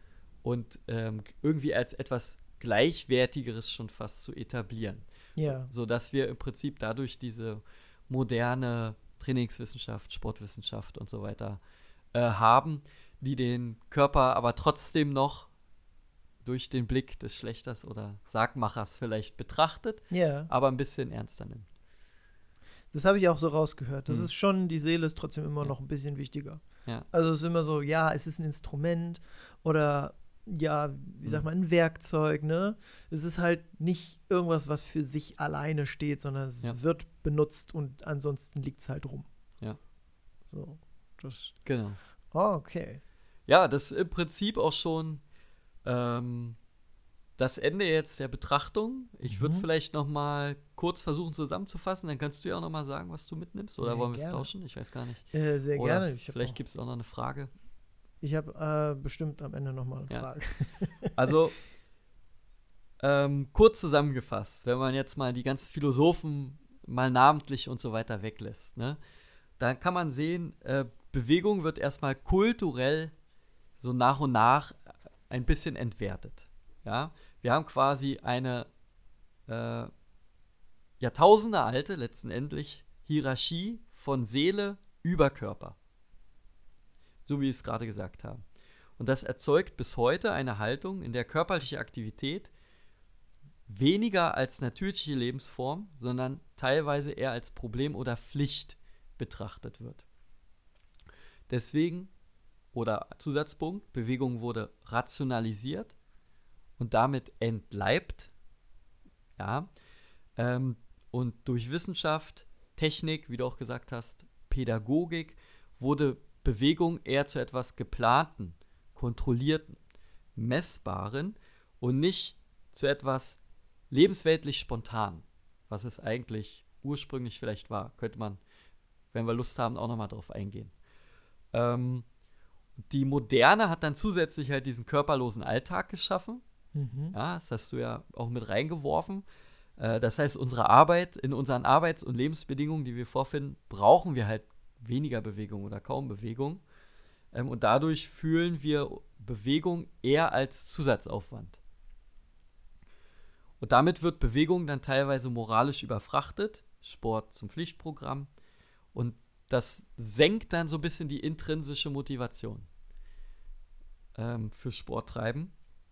und ähm, irgendwie als etwas Gleichwertigeres schon fast zu etablieren. Ja. So, sodass wir im Prinzip dadurch diese moderne Trainingswissenschaft, Sportwissenschaft und so weiter äh, haben, die den Körper aber trotzdem noch durch den Blick des Schlechters oder Sargmachers vielleicht betrachtet, ja. aber ein bisschen ernster nimmt. Das habe ich auch so rausgehört. Das Hm. ist schon, die Seele ist trotzdem immer Ja. noch ein bisschen wichtiger. Ja. Also es ist immer so, ja, es ist ein Instrument oder ja, wie sagt Hm. man, ein Werkzeug, ne? Es ist halt nicht irgendwas, was für sich alleine steht, sondern es Ja. wird benutzt und ansonsten liegt es halt rum. Ja. So, das, Genau. oh, okay. Ja, das ist im Prinzip auch schon ähm, das Ende jetzt der Betrachtung. Ich würde es Mhm. vielleicht noch mal kurz versuchen zusammenzufassen. Dann kannst du ja auch noch mal sagen, was du mitnimmst. Oder Sehr wollen wir es gerne. tauschen? Ich weiß gar nicht. Äh, sehr Oder gerne. Ich habe vielleicht gibt es auch noch eine Frage. Ich habe äh, bestimmt am Ende nochmal eine Ja. Frage. Also, ähm, kurz zusammengefasst, wenn man jetzt mal die ganzen Philosophen mal namentlich und so weiter weglässt, ne, dann kann man sehen, äh, Bewegung wird erstmal kulturell so nach und nach ein bisschen entwertet. Ja? Wir haben quasi eine äh, Jahrtausende alte, letztendlich, Hierarchie von Seele über Körper. So wie wir es gerade gesagt haben. Und das erzeugt bis heute eine Haltung, in der körperliche Aktivität weniger als natürliche Lebensform, sondern teilweise eher als Problem oder Pflicht betrachtet wird. Deswegen, oder Zusatzpunkt, Bewegung wurde rationalisiert und damit entleibt. Ja, ähm, und durch Wissenschaft, Technik, wie du auch gesagt hast, Pädagogik, wurde Bewegung eher zu etwas Geplanten, Kontrollierten, Messbaren und nicht zu etwas lebensweltlich Spontanen, was es eigentlich ursprünglich vielleicht war. Könnte man, wenn wir Lust haben, auch nochmal drauf eingehen. Ähm, die Moderne hat dann zusätzlich halt diesen körperlosen Alltag geschaffen. Mhm. Ja, das hast du ja auch mit reingeworfen. Äh, das heißt, unsere Arbeit, in unseren Arbeits- und Lebensbedingungen, die wir vorfinden, brauchen wir halt weniger Bewegung oder kaum Bewegung. Ähm, und dadurch fühlen wir Bewegung eher als Zusatzaufwand. Und damit wird Bewegung dann teilweise moralisch überfrachtet, Sport zum Pflichtprogramm. Und das senkt dann so ein bisschen die intrinsische Motivation ähm, für Sporttreiben.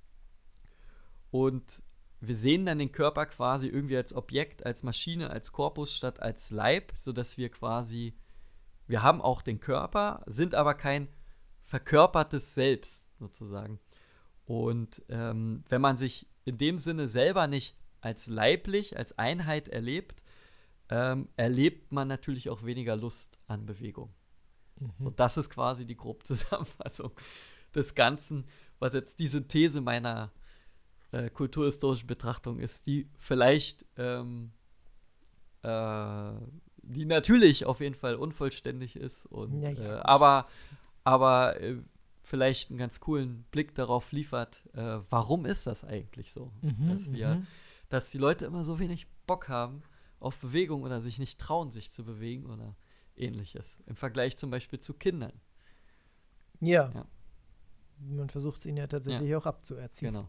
Und wir sehen dann den Körper quasi irgendwie als Objekt, als Maschine, als Korpus statt als Leib, sodass wir quasi, wir haben auch den Körper, sind aber kein verkörpertes Selbst sozusagen. Und ähm, wenn man sich in dem Sinne selber nicht als leiblich, als Einheit erlebt, ähm, erlebt man natürlich auch weniger Lust an Bewegung. Mhm. So, das ist quasi die grobe Zusammenfassung des Ganzen, was jetzt die Synthese meiner äh, kulturhistorischen Betrachtung ist, die vielleicht, ähm, äh, die natürlich auf jeden Fall unvollständig ist, und, Ja, ja, äh, gut. aber, aber äh, vielleicht einen ganz coolen Blick darauf liefert, äh, warum ist das eigentlich so, Mhm, dass wir, mhm. dass die Leute immer so wenig Bock haben auf Bewegung oder sich nicht trauen, sich zu bewegen oder ähnliches. Im Vergleich zum Beispiel zu Kindern. Ja. Ja. Man versucht es ihnen ja tatsächlich auch abzuerziehen. Genau.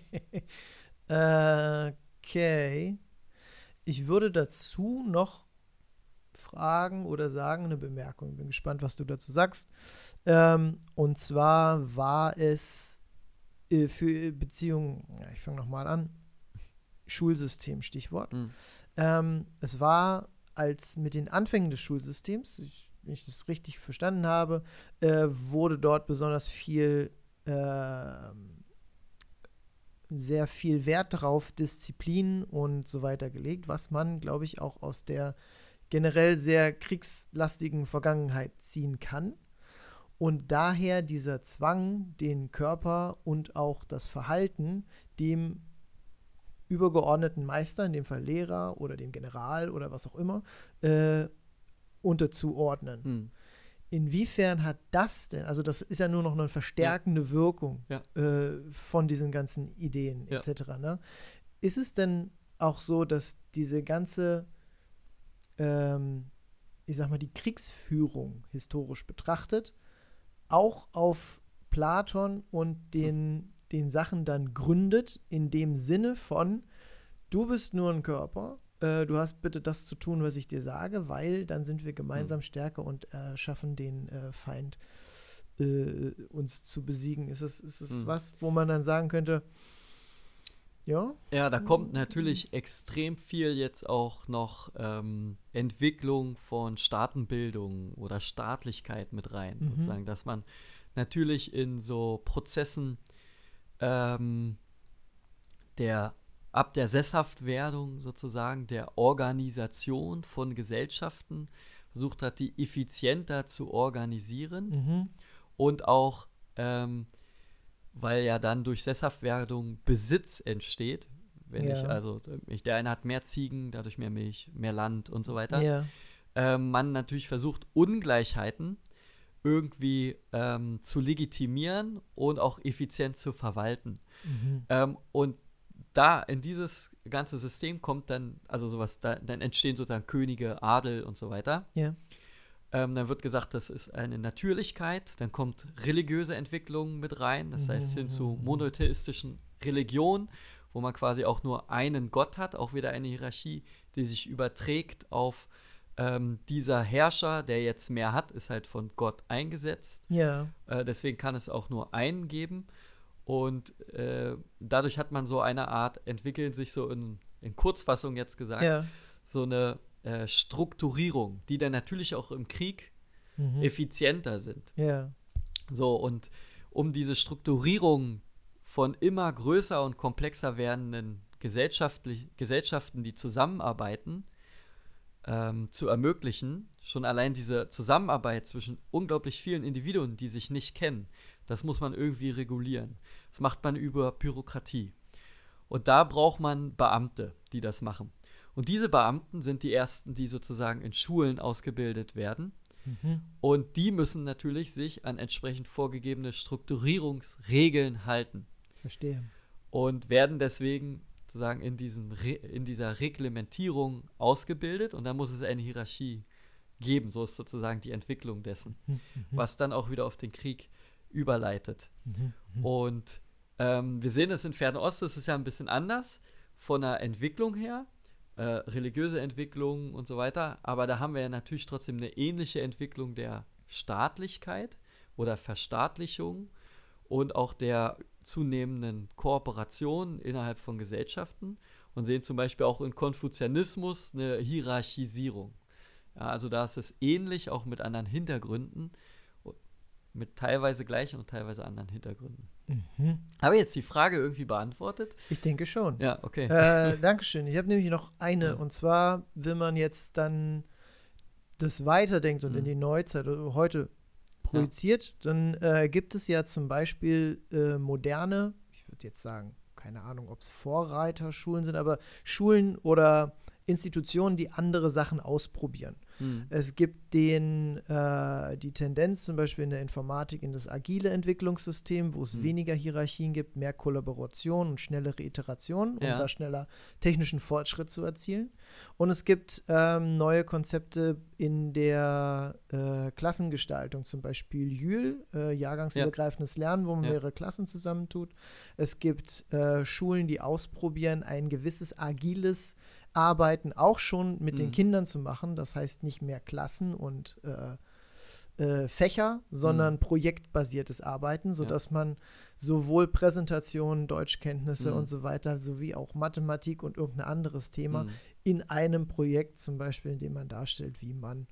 Okay. Ich würde dazu noch fragen oder sagen, eine Bemerkung. Bin gespannt, was du dazu sagst. Ähm, und zwar war es äh, für Beziehungen, ja, ich fange nochmal an, Schulsystem, Stichwort. Mhm. Ähm, es war, als mit den Anfängen des Schulsystems, ich, wenn ich das richtig verstanden habe, äh, wurde dort besonders viel äh, sehr viel Wert darauf, Disziplin und so weiter gelegt, was man, glaube ich, auch aus der generell sehr kriegslastigen Vergangenheit ziehen kann. Und daher dieser Zwang, den Körper und auch das Verhalten dem übergeordneten Meister, in dem Fall Lehrer oder dem General oder was auch immer, äh, unterzuordnen. Mhm. Inwiefern hat das denn, also das ist ja nur noch eine verstärkende Wirkung Ja. äh, von diesen ganzen Ideen Ja. et cetera. Ne? Ist es denn auch so, dass diese ganze, ähm, ich sag mal, die Kriegsführung historisch betrachtet, auch auf Platon und den, den Sachen dann gründet, in dem Sinne von, du bist nur ein Körper, äh, du hast bitte das zu tun, was ich dir sage, weil dann sind wir gemeinsam Mhm. stärker und äh, schaffen den äh, Feind äh, uns zu besiegen. Ist es, ist es Mhm. was, wo man dann sagen könnte, Ja? Ja, da kommt natürlich extrem viel jetzt auch noch ähm, Entwicklung von Staatenbildung oder Staatlichkeit mit rein, Mhm. sozusagen, dass man natürlich in so Prozessen ähm, der ab der Sesshaftwerdung sozusagen der Organisation von Gesellschaften versucht hat, die effizienter zu organisieren Mhm. und auch, ähm, weil ja dann durch Sesshaftwerdung Besitz entsteht, wenn ich Ja. also, ich, der eine hat mehr Ziegen, dadurch mehr Milch, mehr Land und so weiter, Ja. ähm, man natürlich versucht, Ungleichheiten irgendwie ähm, zu legitimieren und auch effizient zu verwalten. Mhm. Ähm, und da in dieses ganze System kommt dann, also sowas, da, dann entstehen sozusagen Könige, Adel und so weiter. Ja. Ähm, dann wird gesagt, das ist eine Natürlichkeit. Dann kommt religiöse Entwicklung mit rein, das heißt hin zu monotheistischen Religionen, wo man quasi auch nur einen Gott hat, auch wieder eine Hierarchie, die sich überträgt auf ähm, dieser Herrscher, der jetzt mehr hat, ist halt von Gott eingesetzt. Ja. Äh, deswegen kann es auch nur einen geben. Und äh, dadurch hat man so eine Art, entwickeln sich so in, in Kurzfassung jetzt gesagt, Ja. so eine äh, Strukturierung, die dann natürlich auch im Krieg Mhm. effizienter sind. Ja. So, und um diese Strukturierung von immer größer und komplexer werdenden gesellschaftlich, Gesellschaften, die zusammenarbeiten, ähm, zu ermöglichen, schon allein diese Zusammenarbeit zwischen unglaublich vielen Individuen, die sich nicht kennen, das muss man irgendwie regulieren. Das macht man über Bürokratie. Und da braucht man Beamte, die das machen. Und diese Beamten sind die ersten, die sozusagen in Schulen ausgebildet werden. Mhm. Und die müssen natürlich sich an entsprechend vorgegebene Strukturierungsregeln halten. Verstehe. Und werden deswegen sozusagen in, diesem Re- in dieser Reglementierung ausgebildet. Und dann muss es eine Hierarchie geben. So ist sozusagen die Entwicklung dessen. Mhm. Was dann auch wieder auf den Krieg überleitet. Mhm. Mhm. Und ähm, wir sehen es in Fernost, das ist ja ein bisschen anders von der Entwicklung her, äh, religiöse Entwicklung und so weiter, aber da haben wir ja natürlich trotzdem eine ähnliche Entwicklung der Staatlichkeit oder Verstaatlichung und auch der zunehmenden Kooperation innerhalb von Gesellschaften und sehen zum Beispiel auch in Konfuzianismus eine Hierarchisierung. Ja, also da ist es ähnlich, auch mit anderen Hintergründen, mit teilweise gleichen und teilweise anderen Hintergründen. Mhm. Habe ich jetzt die Frage irgendwie beantwortet? Ich denke schon. Ja, okay. Äh, Dankeschön. Ich habe nämlich noch eine. Ja. Und zwar, wenn man jetzt dann das weiterdenkt und Mhm. in die Neuzeit oder heute projiziert, dann äh, gibt es ja zum Beispiel äh, moderne, ich würde jetzt sagen, keine Ahnung, ob es Vorreiterschulen sind, aber Schulen oder Institutionen, die andere Sachen ausprobieren. Mhm. Es gibt den, äh, die Tendenz zum Beispiel in der Informatik in das agile Entwicklungssystem, wo es Mhm. weniger Hierarchien gibt, mehr Kollaboration und schnellere Iterationen, um Ja. da schneller technischen Fortschritt zu erzielen. Und es gibt ähm, neue Konzepte in der äh, Klassengestaltung, zum Beispiel Jühl, äh, jahrgangsübergreifendes Lernen, wo man Ja. mehrere Klassen zusammentut. Es gibt äh, Schulen, die ausprobieren, ein gewisses agiles Arbeiten auch schon mit den Mhm. Kindern zu machen. Das heißt nicht mehr Klassen und äh, äh, Fächer, sondern Mhm. projektbasiertes Arbeiten, sodass man sowohl Präsentationen, Deutschkenntnisse Mhm. und so weiter, sowie auch Mathematik und irgendein anderes Thema Mhm. in einem Projekt, zum Beispiel, in dem man darstellt, wie man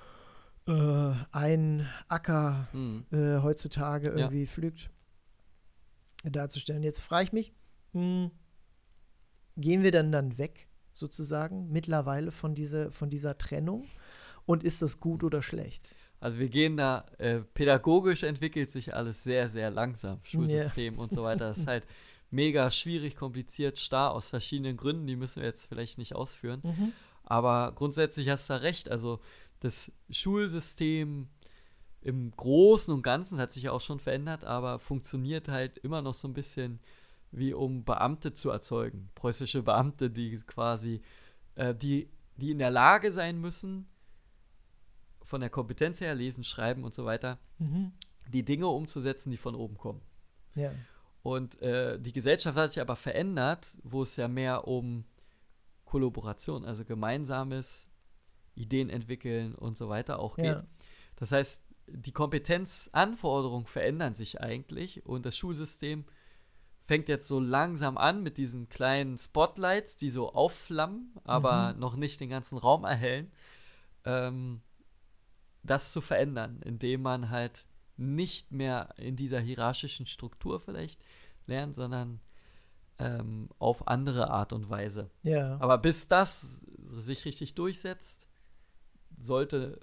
äh, einen Acker Mhm. äh, heutzutage Ja. irgendwie pflügt, darzustellen. Jetzt frage ich mich, mh, gehen wir dann dann weg, sozusagen, mittlerweile von, diese, von dieser Trennung? Und ist das gut oder schlecht? Also wir gehen da, äh, pädagogisch entwickelt sich alles sehr, sehr langsam, Schulsystem und so weiter. Das ist halt mega schwierig, kompliziert, starr aus verschiedenen Gründen, die müssen wir jetzt vielleicht nicht ausführen. Mhm. Aber grundsätzlich hast du da recht, also das Schulsystem im Großen und Ganzen hat sich ja auch schon verändert, aber funktioniert halt immer noch so ein bisschen wie um Beamte zu erzeugen. Preußische Beamte, die quasi, äh, die, die in der Lage sein müssen, von der Kompetenz her, lesen, schreiben und so weiter, Mhm. die Dinge umzusetzen, die von oben kommen. Ja. Und äh, die Gesellschaft hat sich aber verändert, wo es ja mehr um Kollaboration, also gemeinsames Ideen entwickeln und so weiter auch geht. Ja. Das heißt, die Kompetenzanforderungen verändern sich eigentlich und das Schulsystem fängt jetzt so langsam an mit diesen kleinen Spotlights, die so aufflammen, aber Mhm. noch nicht den ganzen Raum erhellen, ähm, das zu verändern, indem man halt nicht mehr in dieser hierarchischen Struktur vielleicht lernt, sondern ähm, auf andere Art und Weise. Ja. Aber bis das sich richtig durchsetzt, sollte,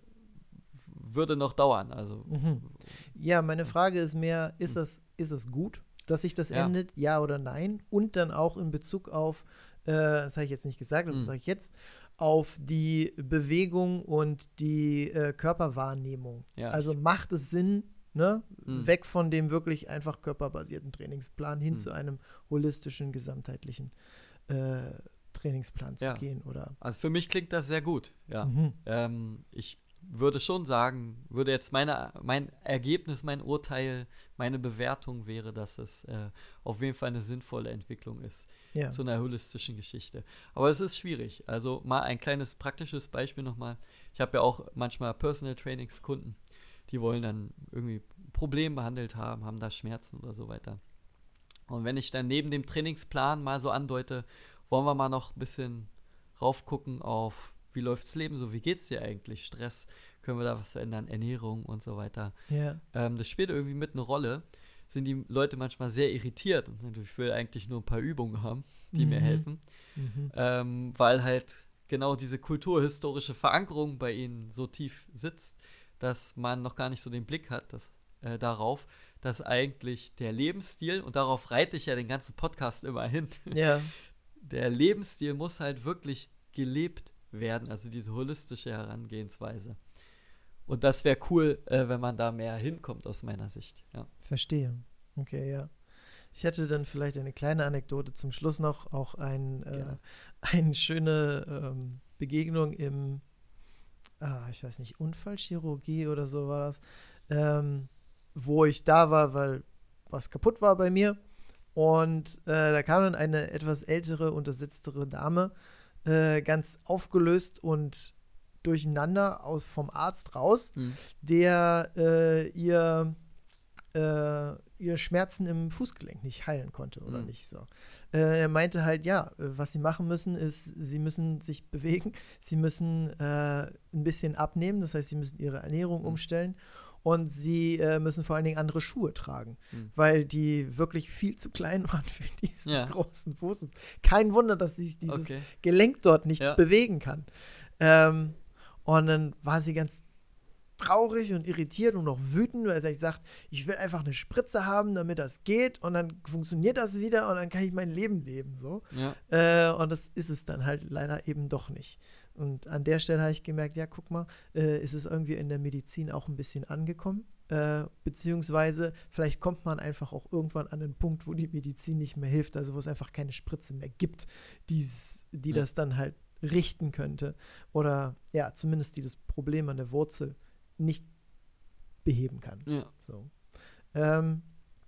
würde noch dauern. Also, Mhm. Ja, meine Frage ist mehr, ist das, ist das gut, dass sich das Ja. endet, ja oder nein? Und dann auch in Bezug auf, äh, das habe ich jetzt nicht gesagt, aber das Mhm. sage ich jetzt, auf die Bewegung und die äh, Körperwahrnehmung. Ja, Also ich- macht es Sinn, ne? Mhm. Weg von dem wirklich einfach körperbasierten Trainingsplan hin Mhm. zu einem holistischen, gesamtheitlichen äh, Trainingsplan zu Ja. gehen, oder? Also für mich klingt das sehr gut, ja. Mhm. Ähm, ich würde schon sagen, würde jetzt meine, mein Ergebnis, mein Urteil, meine Bewertung wäre, dass es äh, auf jeden Fall eine sinnvolle Entwicklung ist Ja. zu einer holistischen Geschichte. Aber es ist schwierig. Also mal ein kleines praktisches Beispiel nochmal. Ich habe ja auch manchmal Personal Trainings Kunden, die wollen dann irgendwie Probleme behandelt haben, haben da Schmerzen oder so weiter. Und wenn ich dann neben dem Trainingsplan mal so andeute, wollen wir mal noch ein bisschen raufgucken auf, wie läuft's Leben so, wie geht's dir eigentlich? Stress, können wir da was verändern? Ernährung und so weiter. Ja. Ähm, das spielt irgendwie mit eine Rolle. Sind die Leute manchmal sehr irritiert und sagen, ich will eigentlich nur ein paar Übungen haben, die mir Mhm. helfen. Mhm. Ähm, weil halt genau diese kulturhistorische Verankerung bei ihnen so tief sitzt, dass man noch gar nicht so den Blick hat dass, äh, darauf, dass eigentlich der Lebensstil, und darauf reite ich ja den ganzen Podcast immer hin, Ja. der Lebensstil muss halt wirklich gelebt werden, also diese holistische Herangehensweise. Und das wäre cool, äh, wenn man da mehr hinkommt aus meiner Sicht. Ja. Verstehe. Okay, ja. Ich hätte dann vielleicht eine kleine Anekdote zum Schluss noch, auch ein, äh, Gerne. eine schöne ähm, Begegnung im, ah, ich weiß nicht, Unfallchirurgie oder so war das, ähm, wo ich da war, weil was kaputt war bei mir. Und äh, da kam dann eine etwas ältere, untersetztere Dame, äh, ganz aufgelöst und durcheinander aus, vom Arzt raus, Hm. der äh, ihr, äh, ihr Schmerzen im Fußgelenk nicht heilen konnte oder Mhm. nicht so. Äh, er meinte halt, ja, äh, was sie machen müssen, ist, sie müssen sich bewegen, sie müssen äh, ein bisschen abnehmen, das heißt, sie müssen ihre Ernährung Mhm. umstellen und sie äh, müssen vor allen Dingen andere Schuhe tragen, Mhm. weil die wirklich viel zu klein waren für diesen Ja. großen Fuß. Kein Wunder, dass sich dieses Okay. Gelenk dort nicht Ja. bewegen kann. Ähm, und dann war sie ganz traurig und irritiert und auch wütend, weil sie sagt, ich will einfach eine Spritze haben, damit das geht und dann funktioniert das wieder und dann kann ich mein Leben leben, so. Ja. Äh, und das ist es dann halt leider eben doch nicht. Und an der Stelle habe ich gemerkt, ja, guck mal, äh, ist es irgendwie in der Medizin auch ein bisschen angekommen. Äh, beziehungsweise vielleicht kommt man einfach auch irgendwann an den Punkt, wo die Medizin nicht mehr hilft, also wo es einfach keine Spritze mehr gibt, die's, die Ja. das dann halt richten könnte. Oder ja, zumindest die das Problem an der Wurzel nicht beheben kann. Ja. So. Ähm,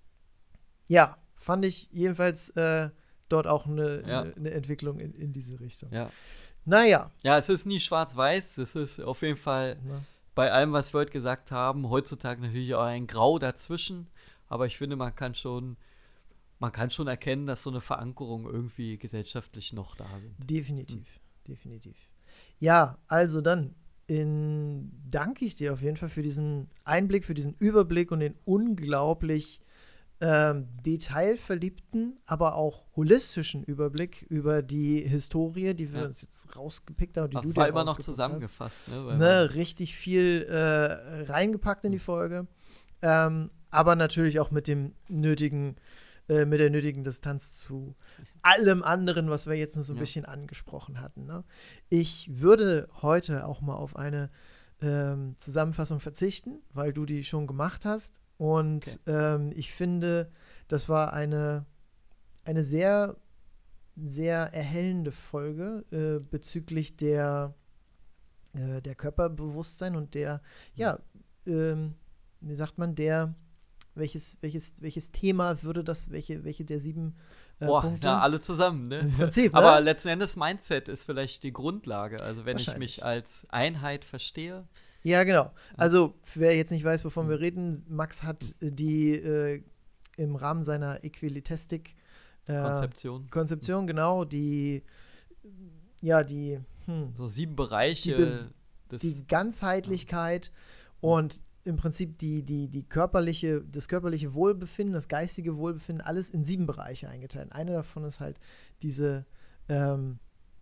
ja, fand ich jedenfalls äh, dort auch eine, Ja. eine, eine Entwicklung in, in diese Richtung. Ja. Naja. Ja, es ist nie schwarz-weiß, es ist auf jeden Fall Ne? bei allem, was wir heute gesagt haben, heutzutage natürlich auch ein Grau dazwischen, aber ich finde, man kann schon, man kann schon erkennen, dass so eine Verankerung irgendwie gesellschaftlich noch da sind. Definitiv, definitiv. Ja, also dann in, danke ich dir auf jeden Fall für diesen Einblick, für diesen Überblick und den unglaublich ähm, detailverliebten, aber auch holistischen Überblick über die Historie, die wir Ja. uns jetzt rausgepickt haben, die Ach, du war dir immer noch rausgeguckt zusammengefasst, ne? hast. Weil Ne, man- richtig viel äh, reingepackt in die Folge, ähm, aber natürlich auch mit dem nötigen, äh, mit der nötigen Distanz zu allem anderen, was wir jetzt nur so ein Ja. bisschen angesprochen hatten. Ne? Ich würde heute auch mal auf eine ähm, Zusammenfassung verzichten, weil du die schon gemacht hast. Und ähm, ich finde, das war eine, eine sehr, sehr erhellende Folge äh, bezüglich der, äh, der Körperbewusstsein und der, ja, ähm, wie sagt man, der, welches, welches, welches Thema würde das, welche, welche der sieben äh, Boah, Punkte? na, alle zusammen, ne? Im Prinzip, Aber ne? letzten Endes Mindset ist vielleicht die Grundlage. Also wenn ich Wahrscheinlich. mich als Einheit verstehe. Ja, genau. Also, wer jetzt nicht weiß, wovon Mhm. wir reden, Max hat äh, die äh, im Rahmen seiner Equilitastik äh, Konzeption. Konzeption, genau, die, ja, die, hm, So sieben Bereiche. Die Be- des, die Ganzheitlichkeit und im Prinzip die, die, die körperliche, das körperliche Wohlbefinden, das geistige Wohlbefinden, alles in sieben Bereiche eingeteilt. Einer davon ist halt diese, ähm,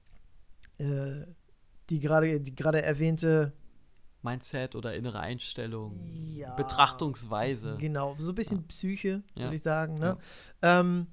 äh, die gerade die gerade erwähnte Mindset oder innere Einstellung, Ja, Betrachtungsweise. Genau, so ein bisschen Ja. Psyche, würde Ja. ich sagen. Ne? Ähm,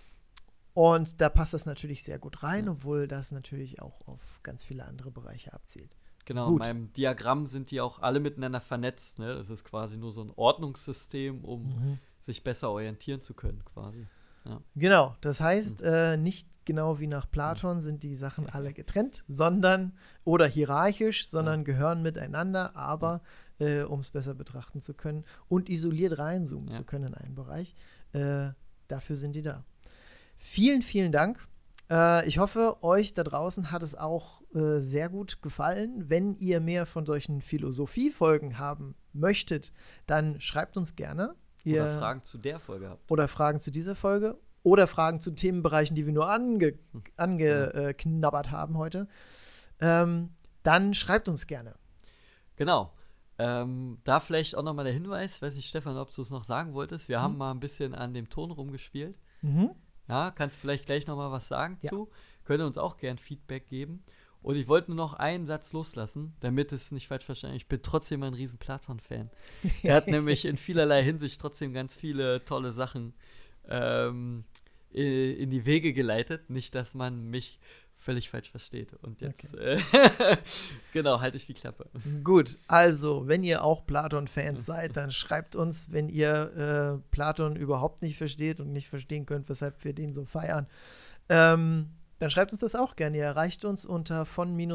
und da passt das natürlich sehr gut rein, Ja. obwohl das natürlich auch auf ganz viele andere Bereiche abzielt. Genau, Gut. in meinem Diagramm sind die auch alle miteinander vernetzt. Ne? Das ist quasi nur so ein Ordnungssystem, um Mhm. sich besser orientieren zu können, quasi. Genau, das heißt, Hm. äh, nicht genau wie nach Platon sind die Sachen alle getrennt, sondern, oder hierarchisch, sondern gehören miteinander, aber äh, um es besser betrachten zu können und isoliert reinzoomen Ja. zu können in einen Bereich, äh, dafür sind die da. Vielen, vielen Dank. Äh, ich hoffe, euch da draußen hat es auch äh, sehr gut gefallen. Wenn ihr mehr von solchen Philosophie-Folgen haben möchtet, dann schreibt uns gerne. Ihr, Oder Fragen zu der Folge habt. oder Fragen zu dieser Folge oder Fragen zu Themenbereichen, die wir nur ange, angeknabbert haben heute, ähm, dann schreibt uns gerne. Genau. Ähm, da vielleicht auch nochmal der Hinweis, weiß nicht, Stefan, ob du es noch sagen wolltest. Wir Mhm. haben mal ein bisschen an dem Ton rumgespielt. Mhm. Ja, kannst vielleicht gleich nochmal was sagen Ja. zu. Könnt ihr uns auch gern Feedback geben. Und ich wollte nur noch einen Satz loslassen, damit es nicht falsch verstanden. Ich bin trotzdem ein riesen Platon-Fan. Er hat nämlich in vielerlei Hinsicht trotzdem ganz viele tolle Sachen ähm, i- in die Wege geleitet. Nicht, dass man mich völlig falsch versteht. Und jetzt, äh, genau, halte ich die Klappe. Gut, also, wenn ihr auch Platon-Fans seid, dann schreibt uns, wenn ihr äh, Platon überhaupt nicht versteht und nicht verstehen könnt, weshalb wir den so feiern. Ähm, dann schreibt uns das auch gerne. Ihr erreicht uns unter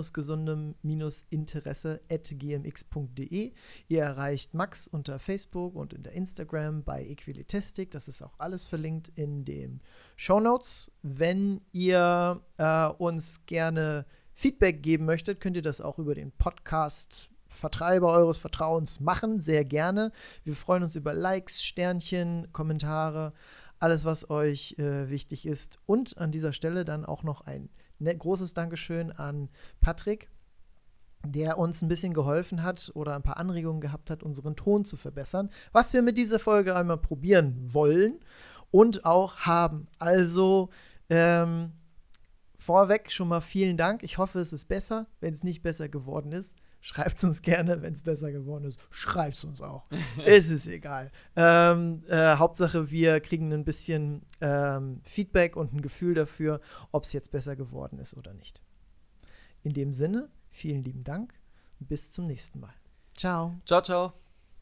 von-gesundem-interesse at gmx punkt de. Ihr erreicht Max unter Facebook und in der Instagram bei Equilitastic. Das ist auch alles verlinkt in den Shownotes. Wenn ihr äh, uns gerne Feedback geben möchtet, könnt ihr das auch über den Podcast Vertreiber eures Vertrauens machen. Sehr gerne. Wir freuen uns über Likes, Sternchen, Kommentare, alles, was euch äh, wichtig ist. Und an dieser Stelle dann auch noch ein ne- großes Dankeschön an Patrick, der uns ein bisschen geholfen hat oder ein paar Anregungen gehabt hat, unseren Ton zu verbessern, was wir mit dieser Folge einmal probieren wollen und auch haben. Also ähm, vorweg schon mal vielen Dank. Ich hoffe, es ist besser. Wenn es nicht besser geworden ist, schreibt es uns gerne. Wenn es besser geworden ist, schreibt es uns auch. Es ist egal. Ähm, äh, Hauptsache, wir kriegen ein bisschen ähm, Feedback und ein Gefühl dafür, ob es jetzt besser geworden ist oder nicht. In dem Sinne, vielen lieben Dank. Bis zum nächsten Mal. Ciao. Ciao, ciao.